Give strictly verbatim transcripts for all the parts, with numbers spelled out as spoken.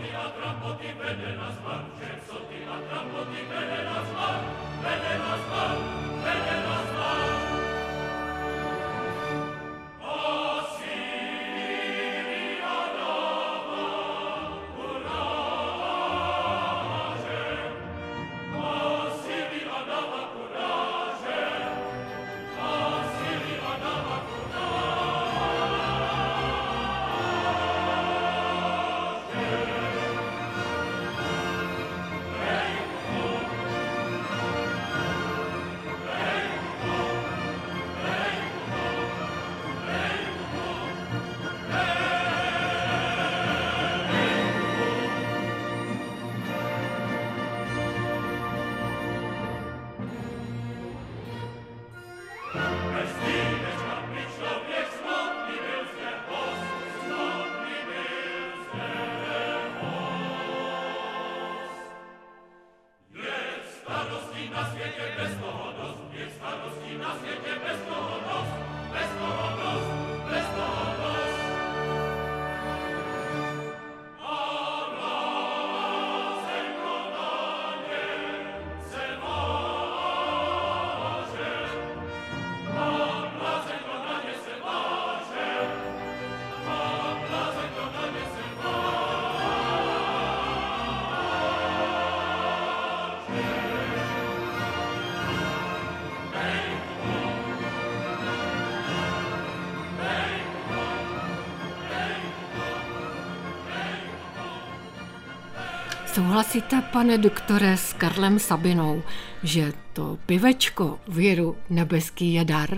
Souhlasíte, pane doktore, s Karlem Sabinou, že to pivečko viru nebeský je dar?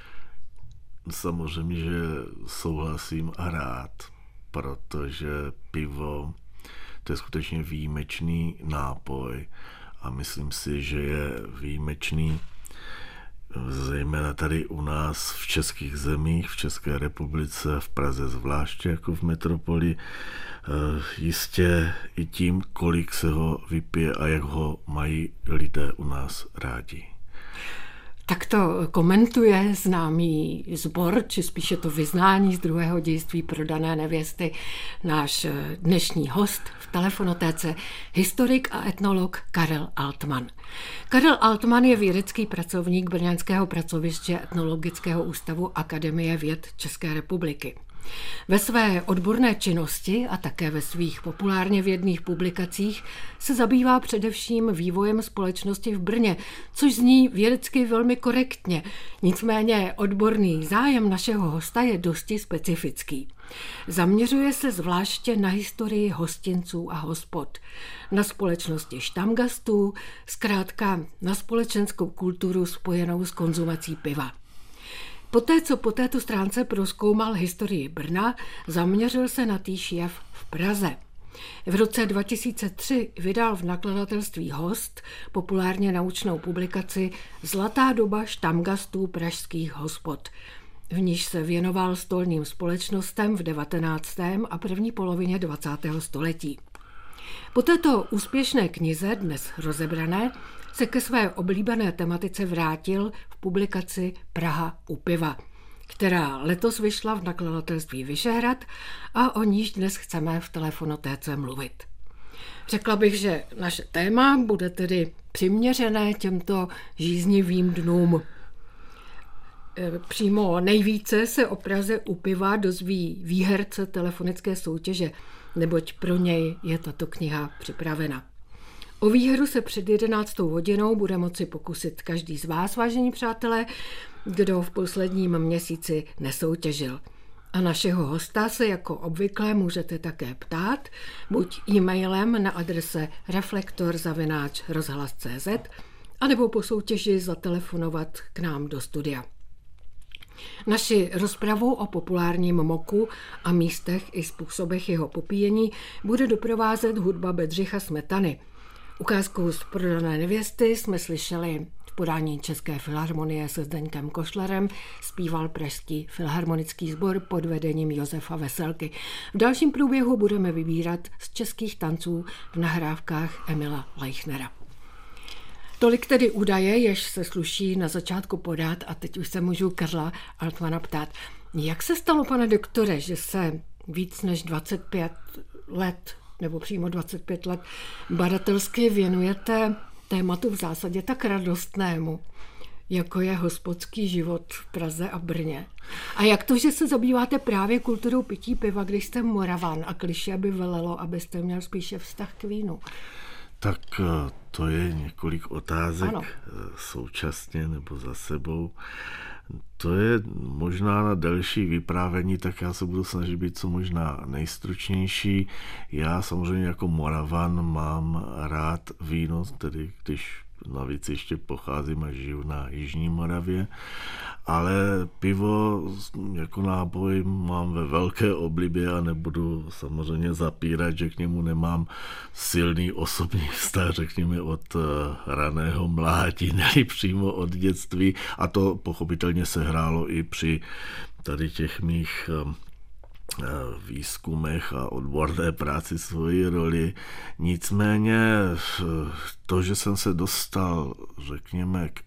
Samozřejmě, že souhlasím a rád, protože pivo to je skutečně výjimečný nápoj a myslím si, že je výjimečný zejména tady u nás v českých zemích, v České republice, v Praze zvláště jako v metropoli, jistě i tím, kolik se ho vypije a jak ho mají lidé u nás rádi. Tak to komentuje známý sbor, či spíše to vyznání z druhého dějství Prodané nevěsty, náš dnešní host v telefonotéce, historik a etnolog Karel Altman. Karel Altman je vědecký pracovník brněnského pracoviště Etnologického ústavu Akademie věd České republiky. Ve své odborné činnosti a také ve svých populárně vědných publikacích se zabývá především vývojem společnosti v Brně, což zní vědecky velmi korektně. Nicméně odborný zájem našeho hosta je dosti specifický. Zaměřuje se zvláště na historii hostinců a hospod, na společnosti štamgastů, zkrátka na společenskou kulturu spojenou s konzumací piva. Poté, co po této stránce prozkoumal historii Brna, zaměřil se na týž jev v Praze. V roce dva tisíce tři vydal v nakladatelství Host populárně naučnou publikaci Zlatá doba štamgastů pražských hospod, v níž se věnoval stolním společnostem v devatenáctém a první polovině dvacátého století. Po této úspěšné knize, dnes rozebrané, se ke své oblíbené tematice vrátil v publikaci Praha u piva, která letos vyšla v nakladatelství Vyšehrad a o níž dnes chceme v telefonotéce mluvit. Řekla bych, že naše téma bude tedy přiměřené těmto žíznivým dnům. Přímo nejvíce se o Praze u piva dozví výherce telefonické soutěže, neboť pro něj je tato kniha připravena. O výhru se před jedenáctou hodinou bude moci pokusit každý z vás, vážení přátelé, kdo v posledním měsíci nesoutěžil. A našeho hosta se jako obvykle můžete také ptát, buď e-mailem na adrese reflektor zavináč rozhlas tečka cé zet, anebo po soutěži zatelefonovat k nám do studia. Naši rozpravu o populárním moku a místech i způsobech jeho popíjení bude doprovázet hudba Bedřicha Smetany. Ukázkou z Prodané nevěsty jsme slyšeli v podání České filharmonie se Zdeňkem Košlerem, zpíval Pražský filharmonický sbor pod vedením Josefa Veselky. V dalším průběhu budeme vybírat z českých tanců v nahrávkách Emila Leichnera. Tolik tedy údaje, jež se sluší na začátku podat, a teď už se můžu Karla Altmana ptát. Jak se stalo, pane doktore, že se víc než dvacet pět let nebo přímo dvacet pět let badatelsky věnujete tématu v zásadě tak radostnému, jako je hospodský život v Praze a Brně. A jak to, že se zabýváte právě kulturou pití piva, když jste Moravan a klišé by velelo, abyste měl spíše vztah k vínu? Tak to je několik otázek ano. současně nebo za sebou. To je možná na další vyprávění, tak já se budu snažit být co možná nejstručnější. Já samozřejmě jako Moravan mám rád víno, tedy když navíc ještě pocházím a žiju na Jižní Moravě, ale pivo jako nápoj mám ve velké oblibě a nebudu samozřejmě zapírat, že k němu nemám silný osobní vztah, řekněme od raného mládí, ne přímo od dětství, a to pochopitelně se hrálo i při tady těch mých výzkumech a odborné práci svoji roli. Nicméně to, že jsem se dostal, řekněme, k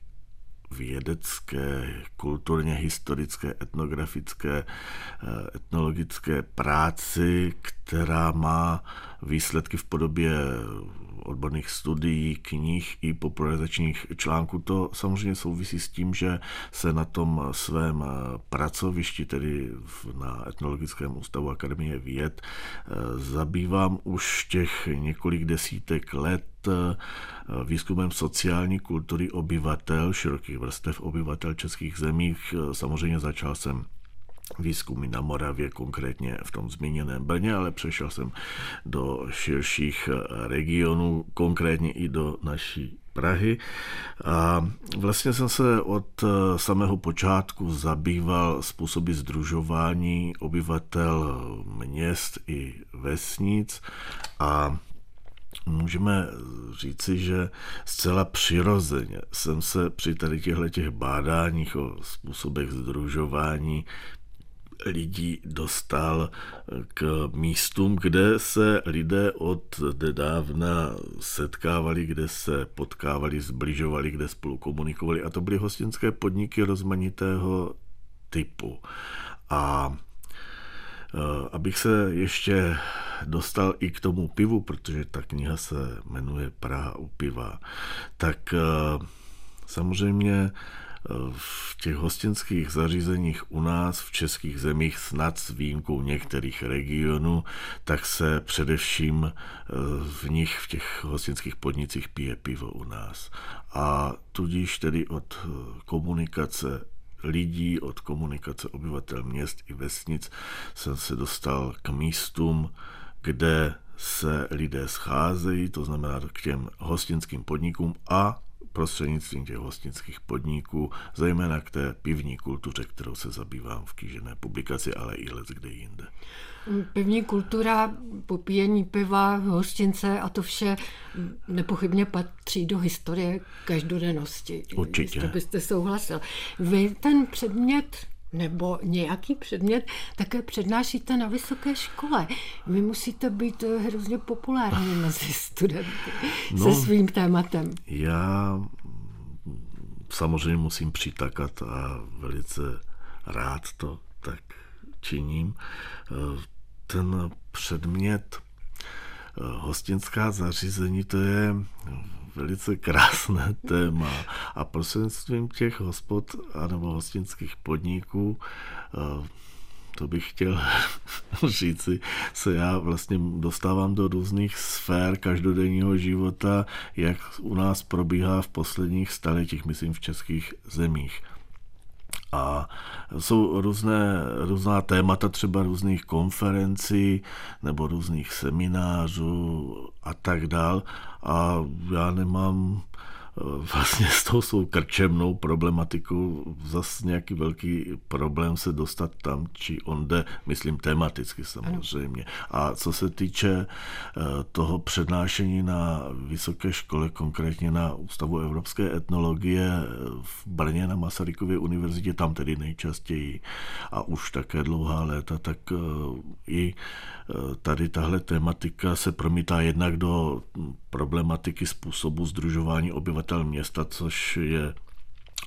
vědecké, kulturně historické, etnografické, etnologické práci, která má výsledky v podobě odborných studií, knih i popularizačních článků. To samozřejmě souvisí s tím, že se na tom svém pracovišti, tedy na Etnologickém ústavu Akademie věd, zabývám už těch několik desítek let výzkumem sociální kultury obyvatel, širokých vrstev obyvatel českých zemích. Samozřejmě začal jsem výzkumy na Moravě, konkrétně v tom zmíněném Brně, ale přešel jsem do širších regionů, konkrétně i do naší Prahy. A vlastně jsem se od samého počátku zabýval způsoby sdružování obyvatel měst i vesnic a můžeme říci, že zcela přirozeně jsem se při tady těchto bádáních o způsobech sdružování lidí dostal k místům, kde se lidé od nedávna setkávali, kde se potkávali, zbližovali, kde spolu komunikovali, a to byly hostinské podniky rozmanitého typu. A abych se ještě dostal i k tomu pivu, protože ta kniha se jmenuje Praha u piva, tak samozřejmě v těch hostinských zařízeních u nás v českých zemích, snad s výjimkou některých regionů, tak se především v nich, v těch hostinských podnicích pije pivo u nás. A tudíž tedy od komunikace lidí, od komunikace obyvatel měst i vesnic jsem se dostal k místům, kde se lidé scházejí, to znamená k těm hostinským podnikům a prostřednictvím těch hostinských podniků, zejména k té pivní kultuře, kterou se zabývám v kýžené publikaci, ale i leckde jinde. Pivní kultura, popíjení piva, hostince a to vše nepochybně patří do historie každodennosti. Určitě. Jestli byste souhlasil. Vy ten předmět nebo nějaký předmět také přednášíte na vysoké škole. Vy musíte být hrozně populární mezi studenty no, se svým tématem. Já samozřejmě musím přitakat a velice rád to tak činím. Ten předmět hostinská zařízení, to je velice krásné téma a prostřednictvím těch hospod anebo hostinských podniků, to bych chtěl říci, se já vlastně dostávám do různých sfér každodenního života, jak u nás probíhá v posledních staletích, myslím v českých zemích. A jsou různé, různá témata, třeba různých konferencí nebo různých seminářů a tak dál. A já nemám vlastně s tou svou krčemnou problematikou zase nějaký velký problém se dostat tam, či onde, myslím tematicky samozřejmě. A co se týče toho přednášení na vysoké škole, konkrétně na Ústavu evropské etnologie v Brně na Masarykově univerzitě, tam tedy nejčastěji a už také dlouhá léta, tak i tady tahle tematika se promítá jednak do problematiky způsobu sdružování obyvatel města, což je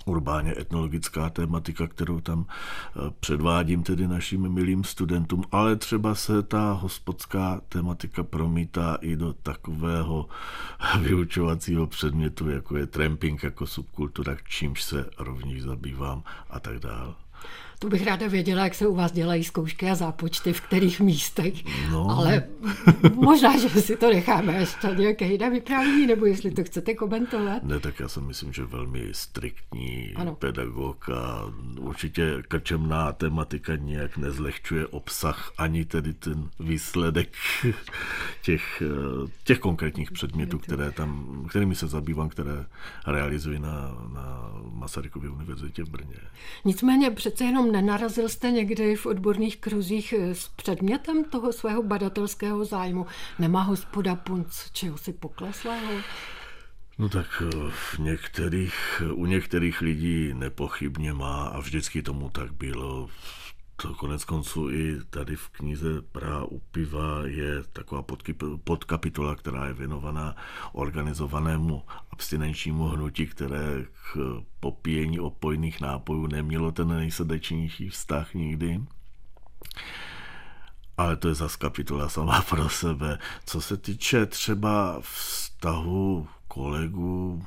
urbáně etnologická tématika, kterou tam předvádím tedy našim milým studentům, ale třeba se ta hospodská tématika promítá i do takového vyučovacího předmětu, jako je tramping jako subkultura, čímž se rovněž zabývám a tak dále. To bych ráda věděla, jak se u vás dělají zkoušky a zápočty, v kterých místech. No. Ale možná, že si to necháme ještě nějaké jiné vyprávění, nebo jestli to chcete komentovat. Ne, tak já si myslím, že velmi striktní ano. pedagog a určitě krčemná tematika nijak nezlehčuje obsah, ani tedy ten výsledek těch, těch konkrétních předmětů, které tam, kterými se zabývám, které realizuji na, na Masarykově univerzitě v Brně. Nicméně přece jenom nenarazil jste někdy v odborných kruzích s předmětem toho svého badatelského zájmu? Nemá hospoda punc čehosi pokleslého? No tak v některých, u některých lidí nepochybně má a vždycky tomu tak bylo. To konec konců i tady v knize Praha u piva je taková podkapitola, která je věnovaná organizovanému abstinenčnímu hnutí, které k popíjení opojných nápojů nemělo ten nejsrdečnější vztah nikdy. Ale to je zas kapitola sama pro sebe. Co se týče třeba vztahu kolegů,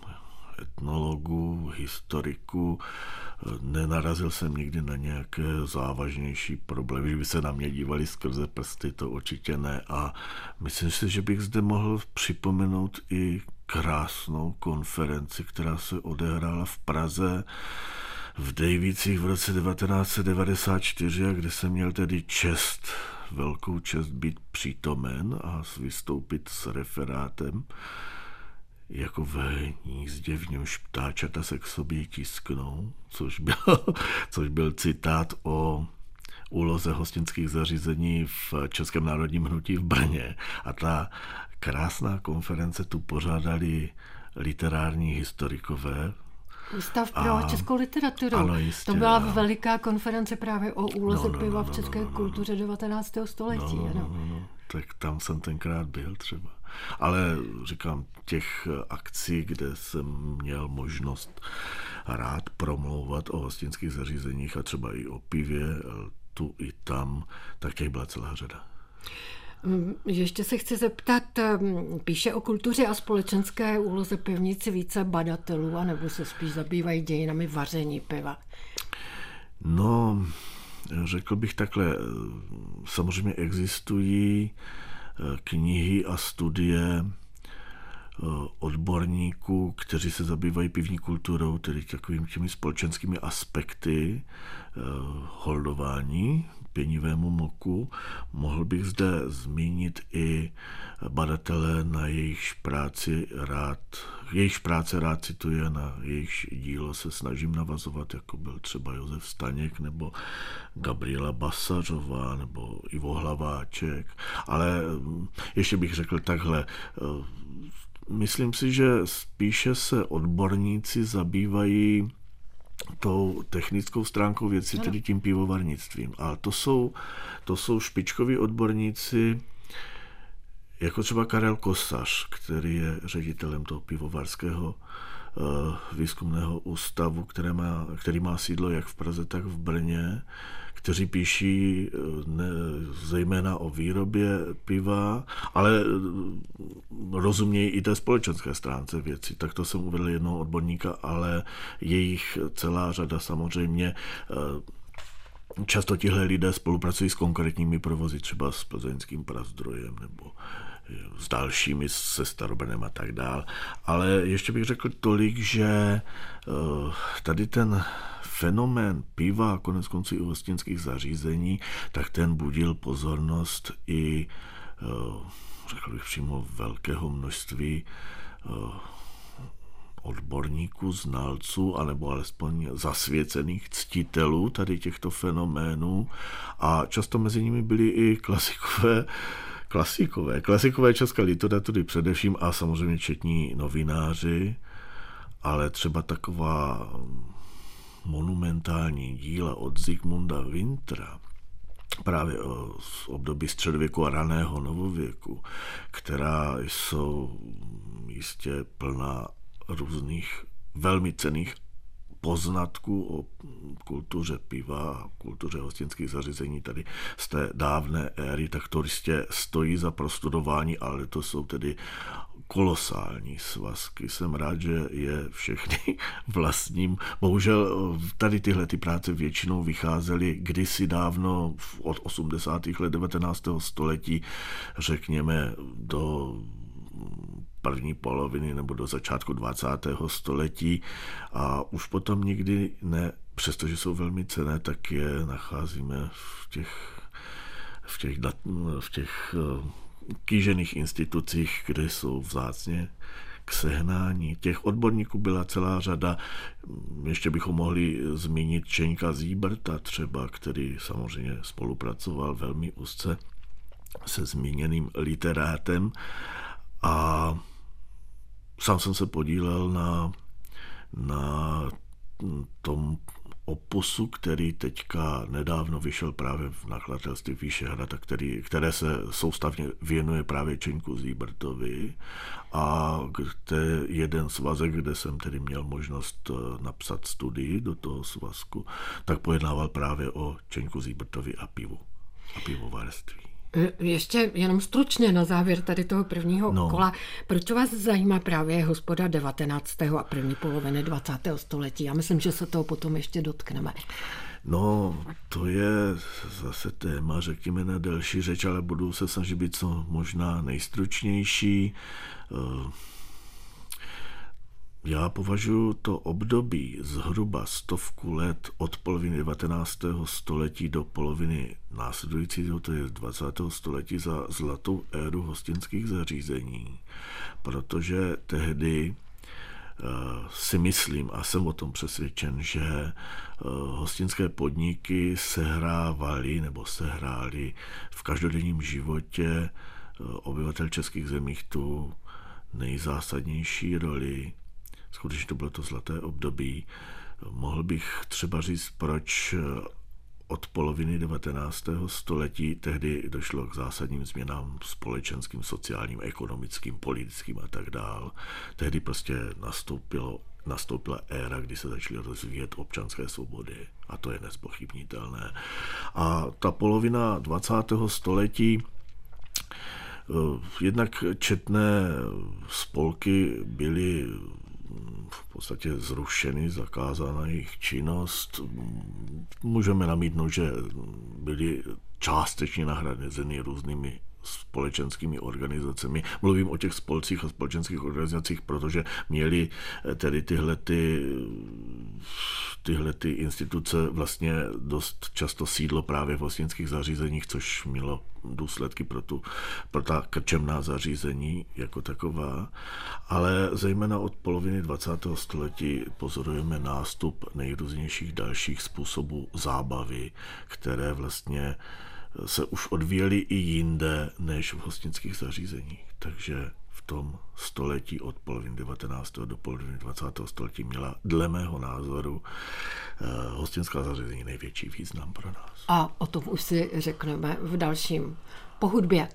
etnologů, historiků, nenarazil jsem nikdy na nějaké závažnější problémy, že by se na mě dívali skrze prsty, to určitě ne. A myslím si, že bych zde mohl připomenout i krásnou konferenci, která se odehrála v Praze v Dejvicích v roce devatenáct set devadesát čtyři, kde jsem měl tedy čest, velkou čest být přítomen a vystoupit s referátem, jako ve hnízdě, v němž ptáčata se k sobě tisknou, což byl, což byl citát o úloze hostinských zařízení v Českém národním hnutí v Brně. A ta krásná konference tu pořádali literární historikové. Ústav pro a, českou literaturu. Ano, jistě, to byla ano. veliká konference právě o úloze no, no, piva no, v české no, no, no, kultuře devatenáctého století. No, no, no, no. Tak tam jsem tenkrát byl třeba. Ale říkám, těch akcí, kde jsem měl možnost rád promlouvat o hostinských zařízeních a třeba i o pivě, tu i tam, tak těch byla celá řada. Ještě se chci zeptat, píše o kultuře a společenské úloze pivnici více badatelů, anebo se spíš zabývají dějinami vaření piva? No, řekl bych takhle, samozřejmě existují knihy a studie odborníků, kteří se zabývají pivní kulturou, tedy takovými těmi společenskými aspekty holdování pěnivému moku. Mohl bych zde zmínit i badatele, na jejichž práci rád, jejichž práce rád cituje, na jejichž dílo se snažím navazovat, jako byl třeba Josef Staněk, nebo Gabriela Basařová, nebo Ivo Hlaváček. Ale ještě bych řekl takhle, myslím si, že spíše se odborníci zabývají tou technickou stránkou věci, tedy tím pivovarnictvím. A to jsou, to jsou špičkoví odborníci, jako třeba Karel Kosař, který je ředitelem toho pivovarského uh, výzkumného ústavu, které má, který má sídlo jak v Praze, tak v Brně, kteří píší ne, zejména o výrobě piva, ale rozumějí i té společenské stránce věci. Tak to jsem uvedl jednoho odborníka, ale jejich celá řada samozřejmě. Často tihle lidé spolupracují s konkrétními provozy, třeba s plzeňským Prazdrojem nebo s dalšími, se Starobrnem a tak dál. Ale ještě bych řekl tolik, že tady ten fenomén piva a konec konců i hostinských zařízení, tak ten budil pozornost i, řekl bych přímo, velkého množství odborníků, znalců, anebo alespoň zasvěcených ctitelů tady těchto fenoménů a často mezi nimi byli i klasikové, klasikové, klasikové české literatury především a samozřejmě četní novináři, ale třeba taková monumentální díla od Zikmunda Wintra, právě z období středověku a raného novověku, která jsou jistě plná různých velmi cenných poznatku o kultuře piva a kultuře hostinských zařízení tady z té dávné éry, tak to jistě stojí za prostudování, ale to jsou tedy kolosální svazky. Jsem rád, že je všechny vlastním. Bohužel tady tyhle ty práce většinou vycházely kdysi dávno od osmdesátých let devatenáctého století, řekněme do první poloviny nebo do začátku dvacátého století a už potom nikdy ne, přestože jsou velmi cenné, tak je nacházíme v těch, v těch, v těch kýžených institucích, kde jsou vzácně k sehnání. Těch odborníků byla celá řada. Ještě bychom mohli zmínit Čeňka Zíberta třeba, který samozřejmě spolupracoval velmi úzce se zmíněným literátem a sám jsem se podílel na, na tom opusu, který teďka nedávno vyšel právě v nakladatelství Vyšehrad, který, které se soustavně věnuje právě Čeňku Zíbertovi a to je jeden svazek, kde jsem tedy měl možnost napsat studii do toho svazku, tak pojednával právě o Čeňku Zíbertovi a pivu a pivovarství. Ještě jenom stručně na závěr tady toho prvního no. kola. Proč vás zajímá právě hospoda devatenáctého a první poloviny dvacátého století? Já myslím, že se toho potom ještě dotkneme. No, to je zase téma, řekněme, na delší řeč, ale budu se snažit být co možná nejstručnější. Já považuji to období zhruba stovku let od poloviny devatenáctého století do poloviny následujícího, to je dvacátého století, za zlatou éru hostinských zařízení, protože tehdy si myslím a jsem o tom přesvědčen, že hostinské podniky sehrávaly nebo sehrály v každodenním životě obyvatel českých zemích tu nejzásadnější roli. Skutečně to bylo to zlaté období. Mohl bych třeba říct, proč od poloviny devatenáctého století tehdy došlo k zásadním změnám společenským, sociálním, ekonomickým, politickým a tak dál. Tehdy prostě nastoupilo, nastoupila éra, kdy se začaly rozvíjet občanské svobody a to je nezpochybnitelné. A ta polovina dvacátého století jednak četné spolky byly v podstatě zrušeny, zakázána jejich činnost. Můžeme namítnout, že byly částečně nahrazeny různými společenskými organizacemi. Mluvím o těch spolcích a společenských organizacích, protože měly tedy tyhle, ty, tyhle ty instituce vlastně dost často sídlo právě v hostinských zařízeních, což mělo důsledky pro, tu, pro ta krčemná zařízení jako taková. Ale zejména od poloviny dvacátého století pozorujeme nástup nejrůznějších dalších způsobů zábavy, které vlastně se už odvíjely i jinde než v hostinských zařízeních. Takže v tom století od poloviny devatenáctého do poloviny dvacátého století měla dle mého názoru hostinská zařízení největší význam pro nás. A o tom už si řekneme v dalším po hudbě.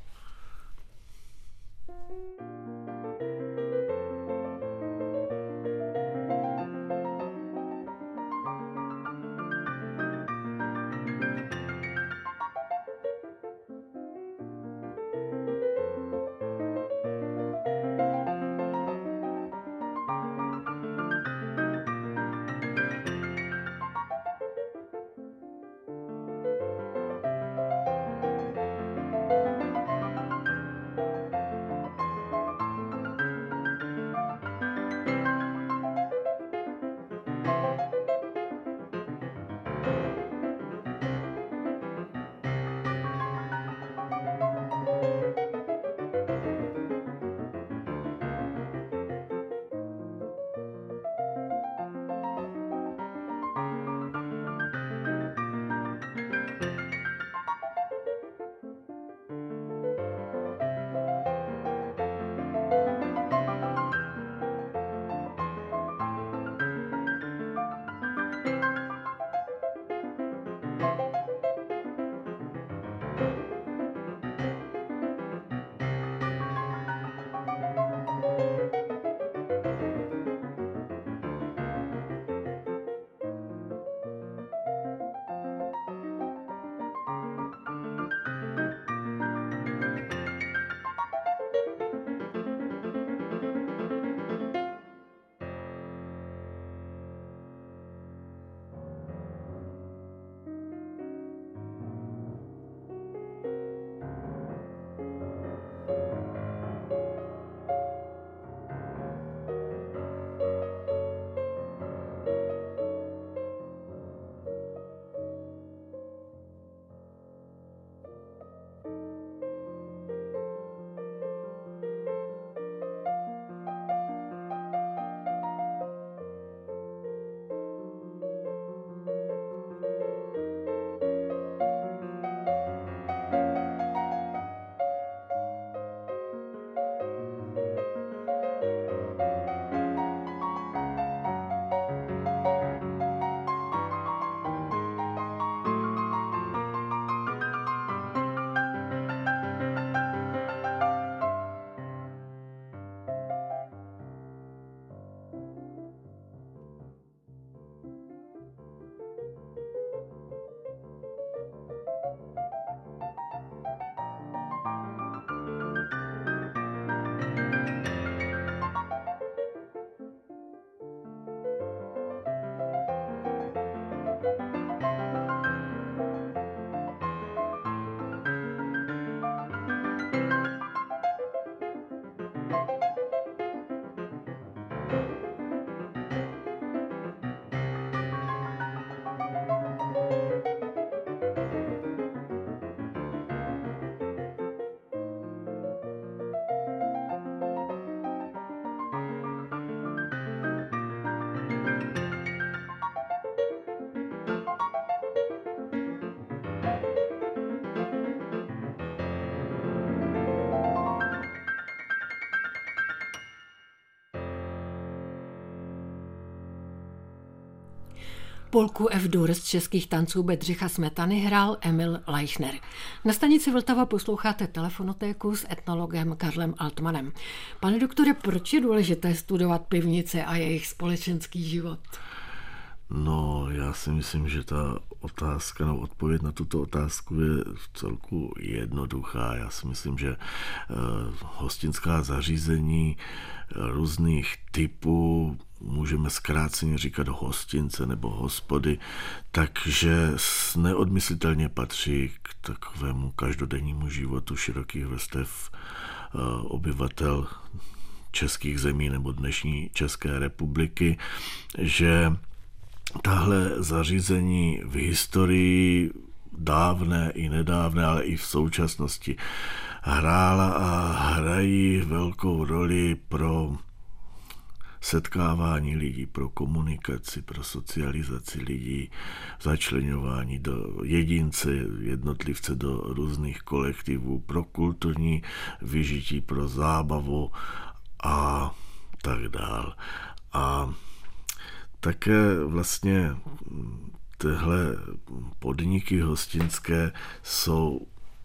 Polku F-dur z českých tanců Bedřicha Smetany hrál Emil Leichner. Na stanici Vltava posloucháte Telefonotéku s etnologem Karlem Altmanem. Pane doktore, proč je důležité studovat pivnice a jejich společenský život? No, já si myslím, že ta otázka, no odpověď na tuto otázku je v celku jednoduchá. Já si myslím, že uh, hostinská zařízení různých typů, můžeme zkráceně říkat hostince nebo hospody, takže neodmyslitelně patří k takovému každodennímu životu širokých vrstev uh, obyvatel českých zemí nebo dnešní České republiky, že tahle zařízení v historii dávné i nedávné, ale i v současnosti hrála a hrají velkou roli pro setkávání lidí, pro komunikaci, pro socializaci lidí, začleňování do jedince, jednotlivce do různých kolektivů, pro kulturní vyžití, pro zábavu a tak dál. A také vlastně tyhle podniky hostinské jsou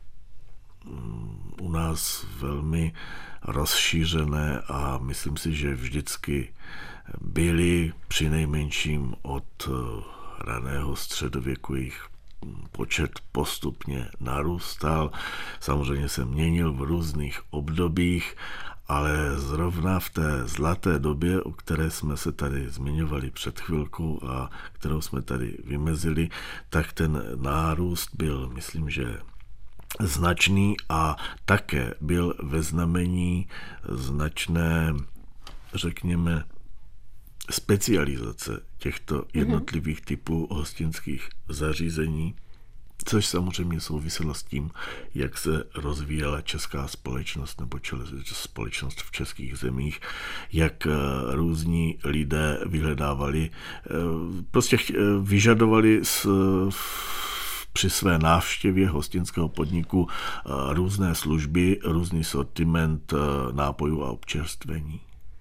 u nás velmi rozšířené a myslím si, že vždycky byly přinejmenším od raného středověku jejich počet postupně narůstal. Samozřejmě se měnil v různých obdobích, ale zrovna v té zlaté době, o které jsme se tady zmiňovali před chvilkou a kterou jsme tady vymezili, tak ten nárůst byl, myslím, že značný a také byl ve znamení značné, řekněme, specializace těchto jednotlivých typů hostinských zařízení, což samozřejmě souviselo s tím, jak se rozvíjela česká společnost nebo společnost v českých zemích, jak různí lidé vyhledávali, prostě vyžadovali s, při své návštěvě hostinského podniku různé služby, různý sortiment nápojů a občerstvení.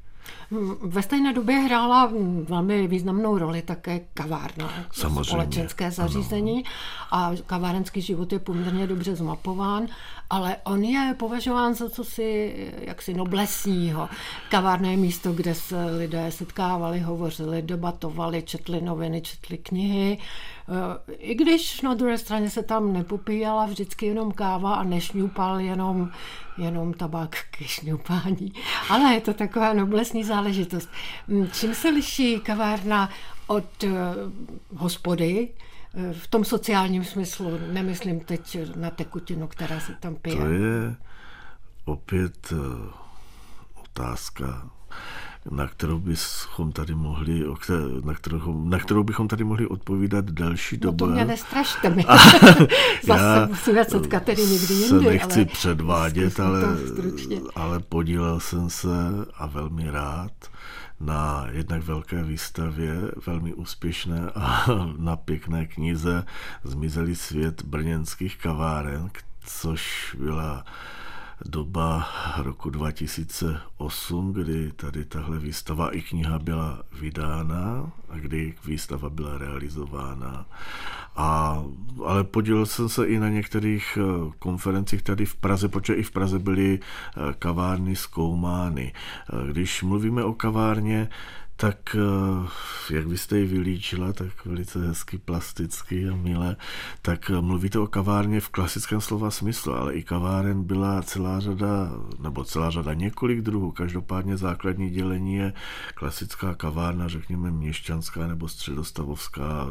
Ve stejné době hrála velmi významnou roli také kavárna, samozřejmě, společenské zařízení, ano. A kavárenský život je poměrně dobře zmapován, ale on je považován za cosi jaksi noblesního. Kavárna je místo, kde se lidé setkávali, hovořili, debatovali, četli noviny, četli knihy. I když na druhé straně se tam nepopíjala vždycky jenom káva a nešňupal jenom, jenom tabák ke šňupání. Ale je to taková noblesní záležitost. Čím se liší kavárna od uh, hospody? V tom sociálním smyslu, nemyslím teď na tekutinu, která se tam pije. To je opět uh, otázka, na kterou bychom tady mohli, na kterou, na kterou bychom tady mohli odpovídat další dobu. No to mě nestrašte mi. Zase musíme setkat tedy někdy jindy. Se nechci ale předvádět, ale, ale podílel jsem se a velmi rád na jednak velké výstavě, velmi úspěšné a na pěkné knize Zmizelý svět brněnských kaváren, což byla doba roku dva tisíce osm, kdy tady tahle výstava i kniha byla vydána a kdy výstava byla realizována. A, ale podílel jsem se i na některých konferencích tady v Praze, protože i v Praze byly kavárny zkoumány. Když mluvíme o kavárně, tak jak vy jste ji vylíčila, tak velice hezky, plasticky a milé, tak mluvíte o kavárně v klasickém slova smyslu, ale i kaváren byla celá řada, nebo celá řada několik druhů. Každopádně základní dělení je klasická kavárna, řekněme měšťanská nebo středostavovská,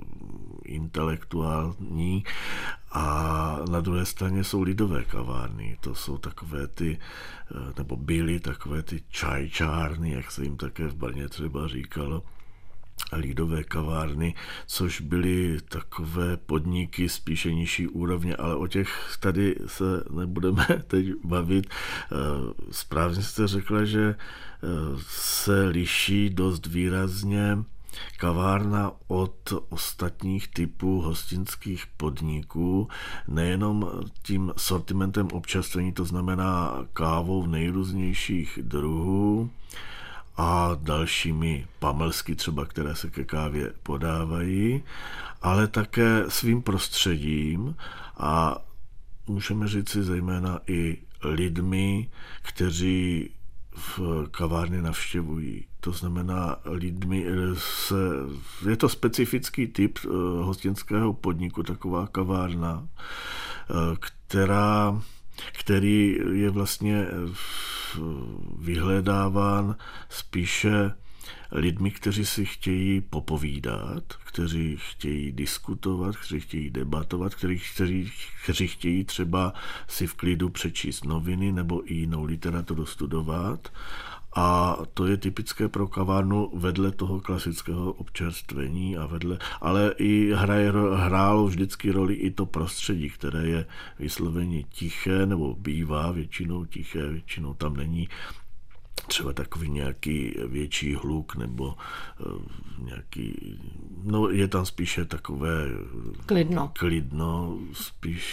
intelektuální, a na druhé straně jsou lidové kavárny. To jsou takové ty, nebo byly takové ty čajčárny, jak se jim také v Brně třeba říkalo, lidové kavárny, což byly takové podniky spíše nižší úrovně, ale o těch tady se nebudeme teď bavit. Správně jste řekla, že se liší dost výrazně kavárna od ostatních typů hostinských podniků, nejenom tím sortimentem občerstvení, to znamená kávou nejrůznějších druhů, a dalšími pamelsky třeba, které se ke kávě podávají, ale také svým prostředím a můžeme říci zejména i lidmi, kteří v kavárně navštěvují. To znamená lidmi, se, je to specifický typ hostinského podniku, taková kavárna, která, který je vlastně vyhledáván spíše lidmi, kteří si chtějí popovídat, kteří chtějí diskutovat, kteří chtějí debatovat, kteří, kteří, kteří chtějí třeba si v klidu přečíst noviny nebo i jinou literaturu studovat. A to je typické pro kavárnu vedle toho klasického občerstvení, a vedle, ale i hraje, hrálo vždycky roli i to prostředí, které je vysloveně tiché, nebo bývá většinou tiché, většinou tam není třeba takový nějaký větší hluk nebo uh, nějaký, no je tam spíše takové klidno, klidno spíš,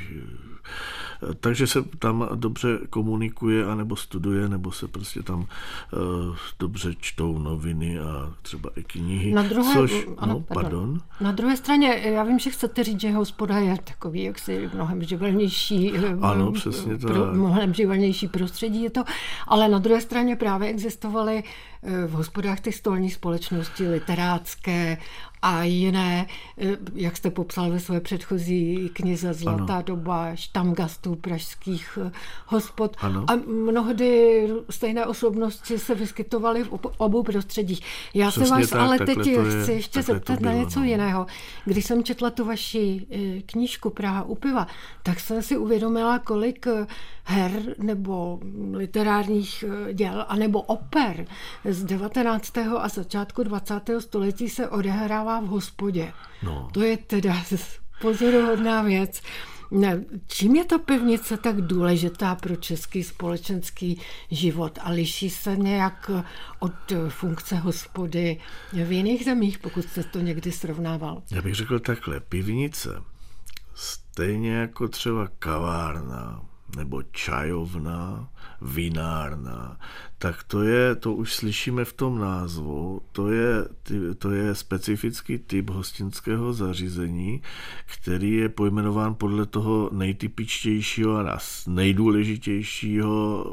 takže se tam dobře komunikuje, anebo studuje, nebo se prostě tam uh, dobře čtou noviny a třeba i knihy. Na druhé, což, ano, no, pardon. pardon. Na druhé straně, já vím, že chcete říct, že hospoda je takový jaksi mnohem živelnější, ano, přesně tak. Pro, mnohem živelnější prostředí je to, ale na druhé straně právě existovaly v hospodách ty stolní společnosti literátské a jiné, jak jste popsal ve své předchozí knize Zlatá ano. doba štamgastů pražských hospod. Ano. A mnohdy stejné osobnosti se vyskytovaly v obou prostředích. Já se vás tak, ale teď je, chci ještě zeptat na něco no. jiného. Když jsem četla tu vaši knížku Praha u piva, tak jsem si uvědomila, kolik her nebo literárních děl, anebo oper z devatenáctého a začátku dvacátého století se odehrává v hospodě. No. To je teda pozoruhodná věc. Čím je to pivnice tak důležitá pro český společenský život a liší se nějak od funkce hospody v jiných zemích, pokud jste to někdy srovnával? Já bych řekl takhle, pivnice, stejně jako třeba kavárna, nebo čajovna, vinárna, tak to je, to už slyšíme v tom názvu, to je, to je specifický typ hostinského zařízení, který je pojmenován podle toho nejtypičtějšího a nejdůležitějšího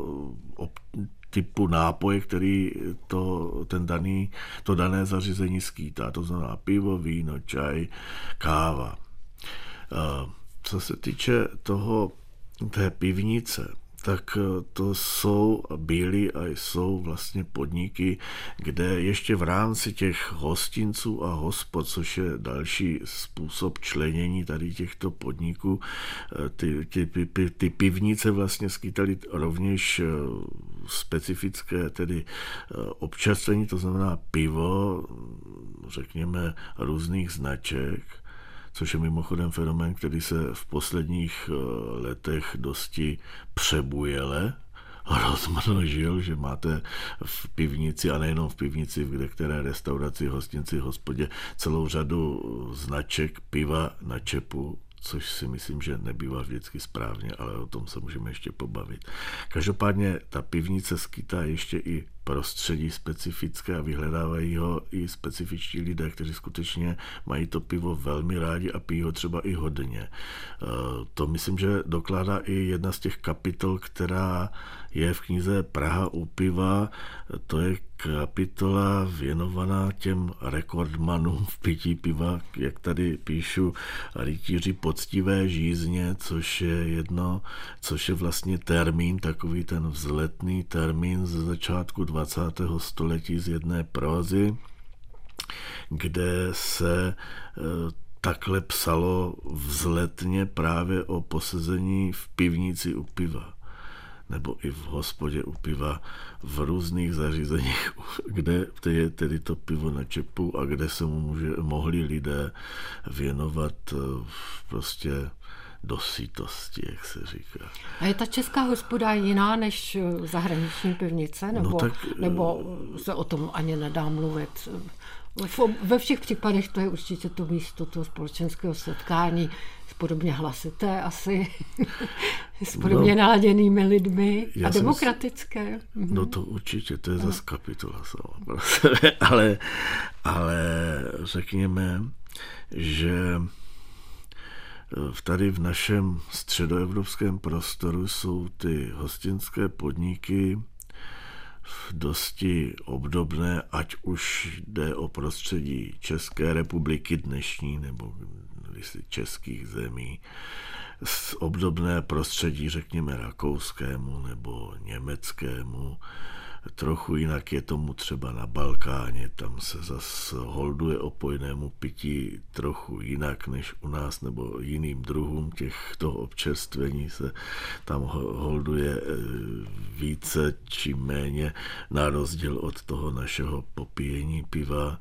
typu nápoje, který to, ten daný, to dané zařízení skýtá. To znamená pivo, víno, čaj, káva. Co se týče toho té pivnice, tak to jsou, byly a jsou vlastně podniky, kde ještě v rámci těch hostinců a hospod, což je další způsob členění tady těchto podniků, ty, ty, ty, ty pivnice vlastně skýtaly rovněž specifické tedy občerstvení, to znamená pivo, řekněme různých značek, což je mimochodem fenomén, který se v posledních letech dosti přebujele rozmnožil, že máte v pivnici, a nejenom v pivnici, v kde které restauraci, hostinci, hospodě, celou řadu značek piva na čepu, což si myslím, že nebývá vždycky správně, ale o tom se můžeme ještě pobavit. Každopádně ta pivnice skýtá ještě i prostředí specifické a vyhledávají ho i specifičtí lidé, kteří skutečně mají to pivo velmi rádi a pijí ho třeba i hodně. To myslím, že dokládá i jedna z těch kapitol, která je v knize Praha u piva. To je kapitola věnovaná těm rekordmanům v pití piva, jak tady píšu, rytíři poctivé žízně, což je jedno, což je vlastně termín, takový ten vzletný termín ze začátku dvacátého století z jedné prózy, kde se takhle psalo vzletně právě o posezení v pivnici u piva, nebo i v hospodě u piva, v různých zařízeních, kde je tedy to pivo na čepu a kde se mu může, mohli lidé věnovat prostě do sítosti, jak se říká. A je ta česká hospoda jiná než zahraniční pivnice? Nebo, no tak, nebo se o tom ani nedá mluvit? Ve všech případech to je určitě to místo toho společenského setkání s podobně hlasité asi, s podobně no, naladěnými lidmi a demokratické. Si, no to určitě, to je zase kapitola sama pro sebe, ale, ale řekněme, že tady v našem středoevropském prostoru jsou ty hostinské podniky dosti obdobné, ať už jde o prostředí České republiky dnešní nebo českých zemí, obdobné prostředí, řekněme, rakouskému nebo německému. Trochu jinak je tomu třeba na Balkáně, tam se zas holduje opojnému pití trochu jinak než u nás, nebo jiným druhům těchto občerstvení se tam holduje více či méně, na rozdíl od toho našeho popíjení piva.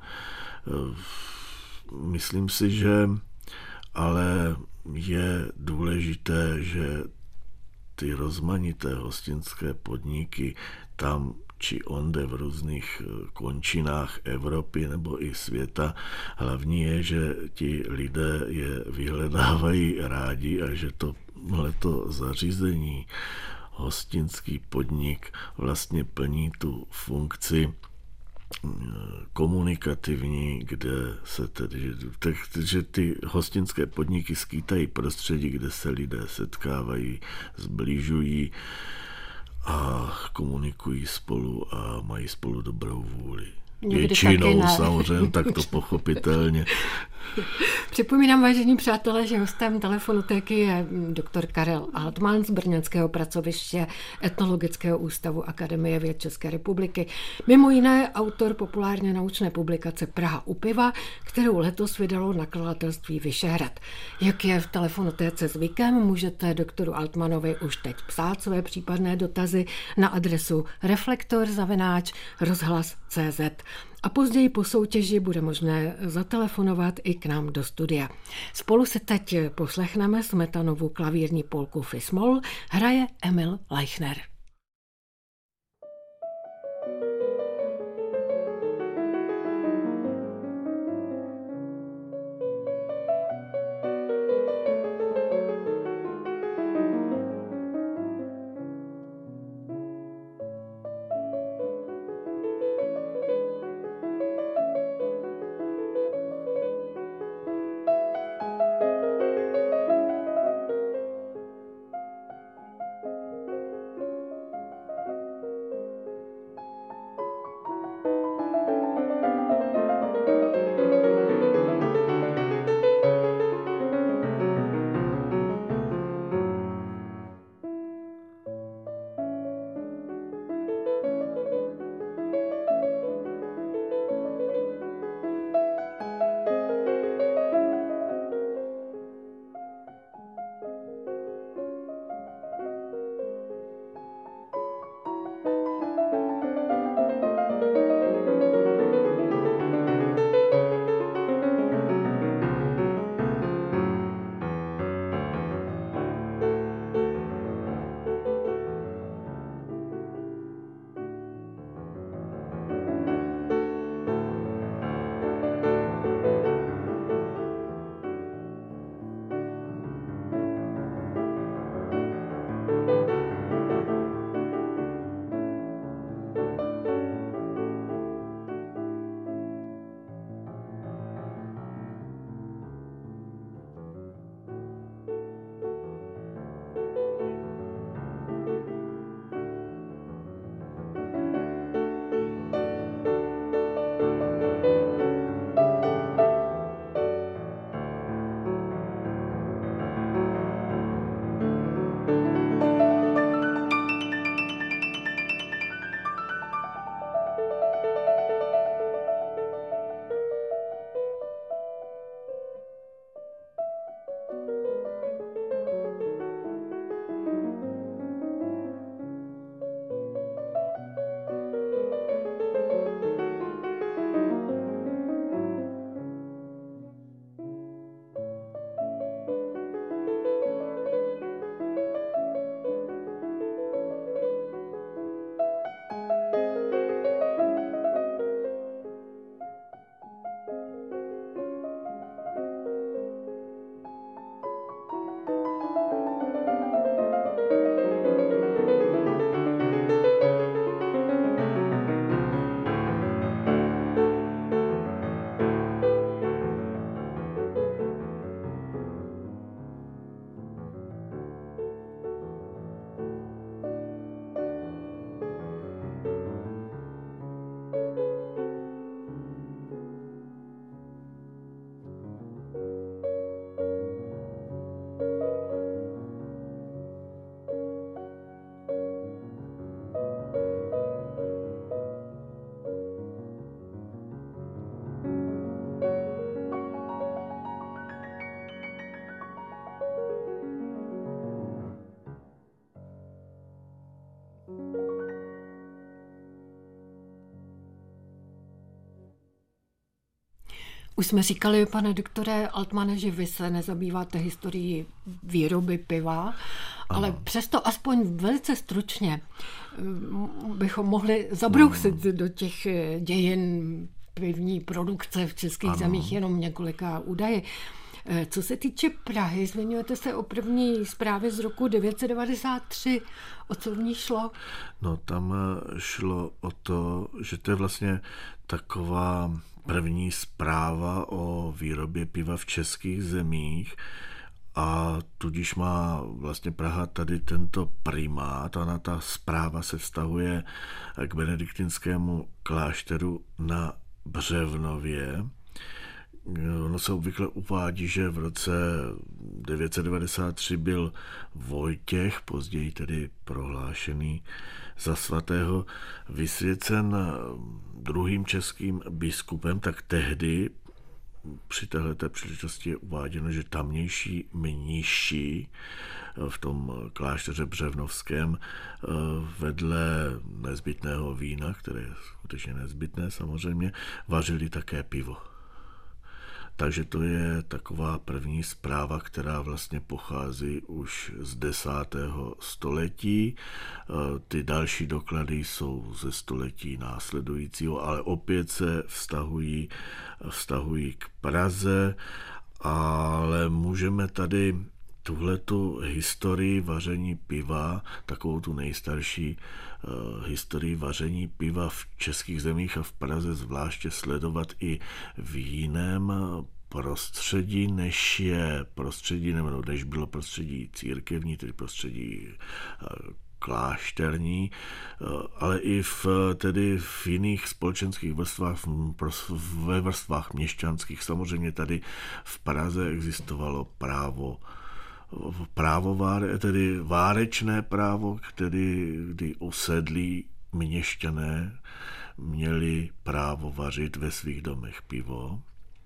Myslím si, že ale je důležité, že ty rozmanité hostinské podniky tam či onde v různých končinách Evropy nebo i světa. Hlavní je, že ti lidé je vyhledávají rádi a že tohleto zařízení, hostinský podnik, vlastně plní tu funkci komunikativní, kde se tedy, že ty hostinské podniky skýtají prostředí, kde se lidé setkávají, zbližují a komunikují spolu a mají spolu dobrou vůli. Většinou samozřejmě, tak to pochopitelně. Připomínám, vážení přátelé, že hostem Telefonotéky je doktor Karel Altman z brněnského pracoviště Etnologického ústavu Akademie věd České republiky. Mimo jiné autor populárně naučné publikace Praha u piva, kterou letos vydalo nakladatelství Vyšehrad. Jak je v Telefonotéce zvykem, můžete doktoru Altmanovi už teď psát své případné dotazy na adresu reflektor zavináč rozhlas tečka cé zet. A později po soutěži bude možné zatelefonovat i k nám do studia. Spolu se teď poslechneme Smetanovu klavírní polku Fis-moll, hraje Emil Leichner. Už jsme říkali, pane doktore Altmane, že vy se nezabýváte historií výroby piva, ano. Ale přesto aspoň velice stručně bychom mohli zabrousit no. do těch dějin pivní produkce v českých ano. zemích jenom několika údaji. Co se týče Prahy, zmiňujete se o první zprávě z roku devět set devadesát tři. O co v ní šlo? No tam šlo o to, že to je vlastně taková první zpráva o výrobě piva v českých zemích a tudíž má vlastně Praha tady tento primát a na ta zpráva se vztahuje k benediktinskému klášteru na Břevnově. Ono se obvykle uvádí, že v roce devět set devadesát tři byl Vojtěch, později tedy prohlášený za svatého, vysvěcen druhým českým biskupem, tak tehdy při téhleté příležitosti je uváděno, že tamnější mniši v tom klášteře břevnovském vedle nezbytného vína, které je skutečně nezbytné samozřejmě, vařili také pivo. Takže to je taková první zpráva, která vlastně pochází už z desátého století. Ty další doklady jsou ze století následujícího, ale opět se vztahují, vztahují k Praze, ale můžeme tady tuhletu historii vaření piva, takovou tu nejstarší uh, historii vaření piva v českých zemích a v Praze zvláště sledovat i v jiném prostředí, než je prostředí, nebo než bylo prostředí církevní, tedy prostředí uh, klášterní, ale i v, tedy v jiných společenských vrstvách, ve vrstvách měšťanských. Samozřejmě tady v Praze existovalo právo právo, tedy várečné právo, který, kdy usedlí měšťané měli právo vařit ve svých domech pivo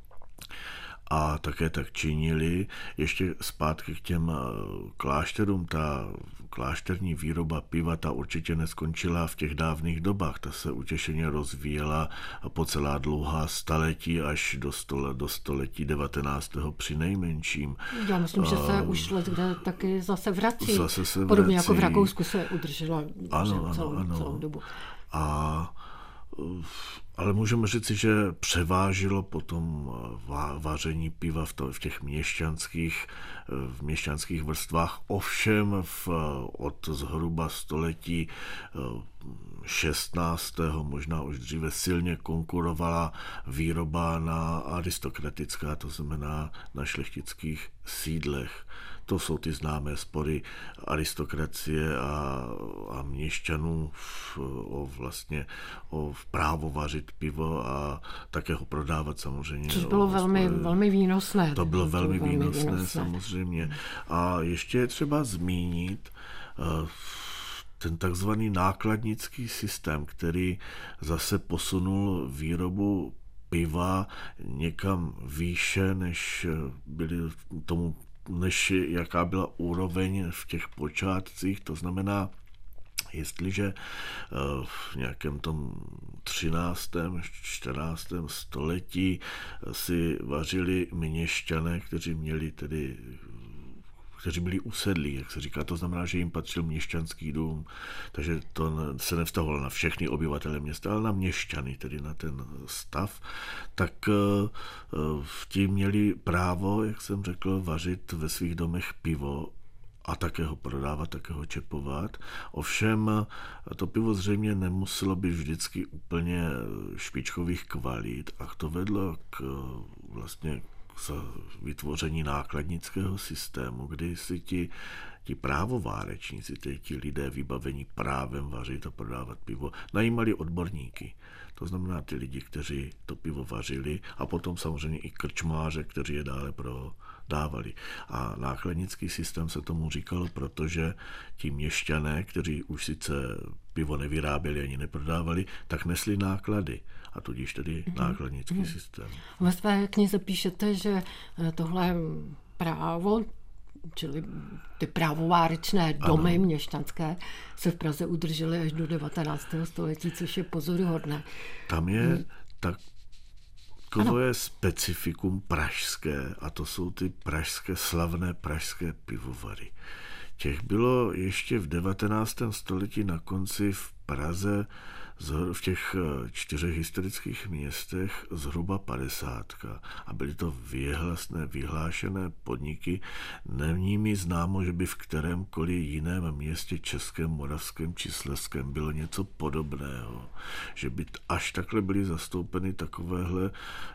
a také tak činili. Ještě zpátky k těm klášterům, ta klášterní výroba piva, ta určitě neskončila v těch dávných dobách, ta se utěšeně rozvíjela po celá dlouhá staletí až do, stole, do století devatenáctého při nejmenším. Já myslím, že se už let kde taky zase vrací. Zase se Podobně vrací. jako v Rakousku se udržela ano, celou, ano, ano. celou dobu. A ale můžeme říci, že převážilo potom vaření piva v, to, v těch měšťanských, v měšťanských vrstvách. Ovšem v, od zhruba století šestnáctého možná už dříve silně konkurovala výroba na aristokratická, to znamená na šlechtických sídlech. To jsou ty známé spory aristokracie a, a měšťanů v, o vlastně o právo vařit pivo a také ho prodávat samozřejmě. Což bylo o, velmi, o, velmi výnosné. To bylo velmi, velmi výnosné, výnosné samozřejmě. A ještě je třeba zmínit uh, ten takzvaný nákladnický systém, který zase posunul výrobu piva někam výše, než byly tomu než jaká byla úroveň v těch počátcích, to znamená, jestliže v nějakém tom třináctém čtrnáctém století si vařili měšťané, kteří měli tedy kteří byli usedlí, jak se říká, to znamená, že jim patřil měšťanský dům, takže to se nevztahovalo na všechny obyvatele města, ale na měšťany, tedy na ten stav, tak ti měli právo, jak jsem řekl, vařit ve svých domech pivo a také ho prodávat, také ho čepovat. Ovšem to pivo zřejmě nemuselo být vždycky úplně špičkových kvalit a to vedlo k vlastně za vytvoření nákladnického systému, kdy si ti, ti právovárečníci, ti, ti lidé vybavení právem vařit a prodávat pivo, najímali odborníky. To znamená ty lidi, kteří to pivo vařili a potom samozřejmě i krčmáře, kteří je dále prodávali. A nákladnický systém se tomu říkalo, protože ti měšťané, kteří už sice pivo nevyráběli ani neprodávali, tak nesli náklady. A tudíž tedy mm-hmm. nákladnický mm-hmm. systém. Ve své knize píšete, že tohle právo, čili ty právovárečné domy ano. měšťanské, se v Praze udržely až do devatenáctého století, což je pozoruhodné. Tam je tak Žitkovo je specifikum pražské a to jsou ty pražské, slavné pražské pivovary. Těch bylo ještě v devatenáctém století na konci v Praze v těch čtyřech historických městech zhruba padesátka a byly to vyhlasné, vyhlášené podniky. Není mi známo, že by v kterémkoliv jiném městě českém, moravském či slezském bylo něco podobného, že by až takhle byly zastoupeny takovéhle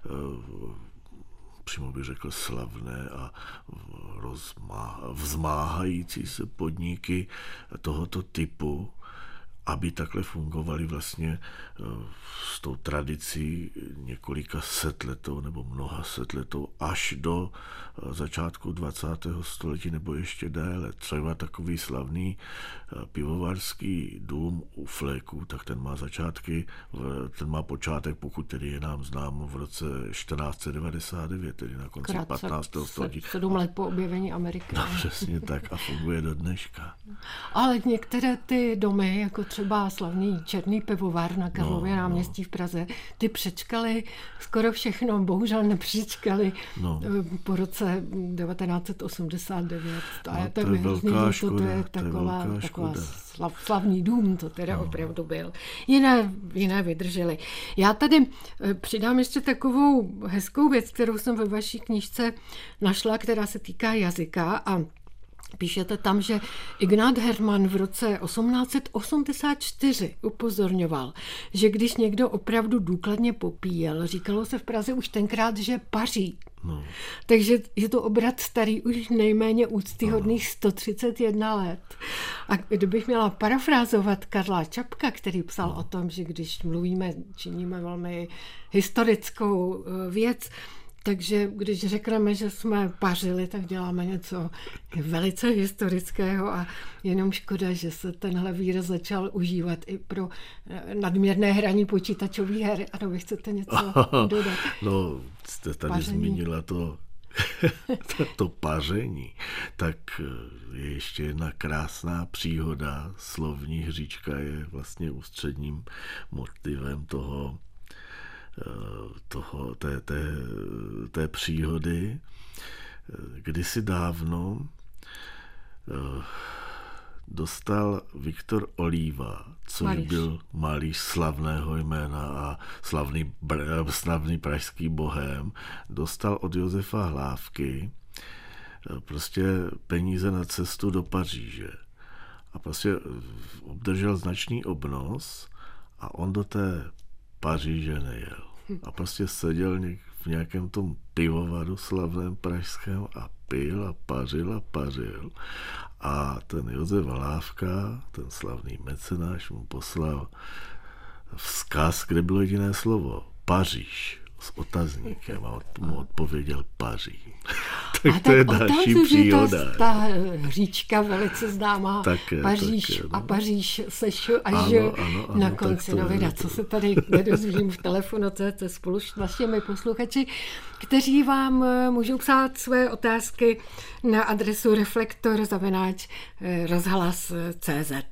přímo bych řekl slavné a rozmá, vzmáhající se podniky tohoto typu, aby takhle fungovaly vlastně s tou tradicí několika setletou nebo mnoha setletou až do začátku dvacátého století nebo ještě déle. Třeba takový slavný pivovarský dům u Fléků, tak ten má začátky, ten má počátek, pokud tedy je nám známo, v roce čtrnáct set devadesát devět, tedy na konci Krátce, patnáctého století. Sedm let po objevení Ameriky. No, přesně tak a funguje do dneška. Ale některé ty domy, jako třeba slavný Černý pivovar na Karlově no, náměstí no. v Praze, ty přečkali skoro všechno, bohužel nepřečkali no. po roce devatenáct set osmdesát devět. To, no, je, to, to je velká škoda. To je taková, to je taková slav, slavný dům, to teda no. opravdu byl. Jiné, jiné vydrželi. Já tady přidám ještě takovou hezkou věc, kterou jsem ve vaší knížce našla, která se týká jazyka a píšete tam, že Ignác Herman v roce osmnáct set osmdesát čtyři upozorňoval, že když někdo opravdu důkladně popíjel, říkalo se v Praze už tenkrát, že paří. No. Takže je to obrat starý už nejméně úctyhodných sto třicet jedna let. A kdybych měla parafrázovat Karla Čapka, který psal no. o tom, že když mluvíme, činíme velmi historickou věc, takže když řekneme, že jsme pařili, tak děláme něco velice historického a jenom škoda, že se tenhle výraz začal užívat i pro nadměrné hraní počítačových her. Ano, vy chcete něco dodat? No, jste tady paření. Zmínila to, to, to paření. Tak je ještě jedna krásná příhoda. Slovní hříčka je vlastně ústředním motivem toho toho, té, té, té příhody. Kdysi dávno dostal Viktor Oliva, což malíř. Byl malíř slavného jména a slavný, slavný pražský bohém, dostal od Josefa Hlávky prostě peníze na cestu do Paříže. A prostě obdržel značný obnos a on do té Paříže nejel. A prostě seděl v nějakém tom pivovaru slavném pražském a pil a pařil a pařil. A ten Josef Hlávka, ten slavný mecenáš, mu poslal vzkaz, kde bylo jediné slovo. Paříž. S otazníkem a mu odpověděl Paří. Tak a to je další příhoda. Ta, ta hříčka velice známá, také, Paříž také, no. a Paříž se š až ano, ano, ano, na konci. No vida, co se tady nedozvím v telefonu, to je spolu s našimi posluchači, kteří vám můžou psát své otázky na adresu reflektor zavináč rozhlas tečka cé zet.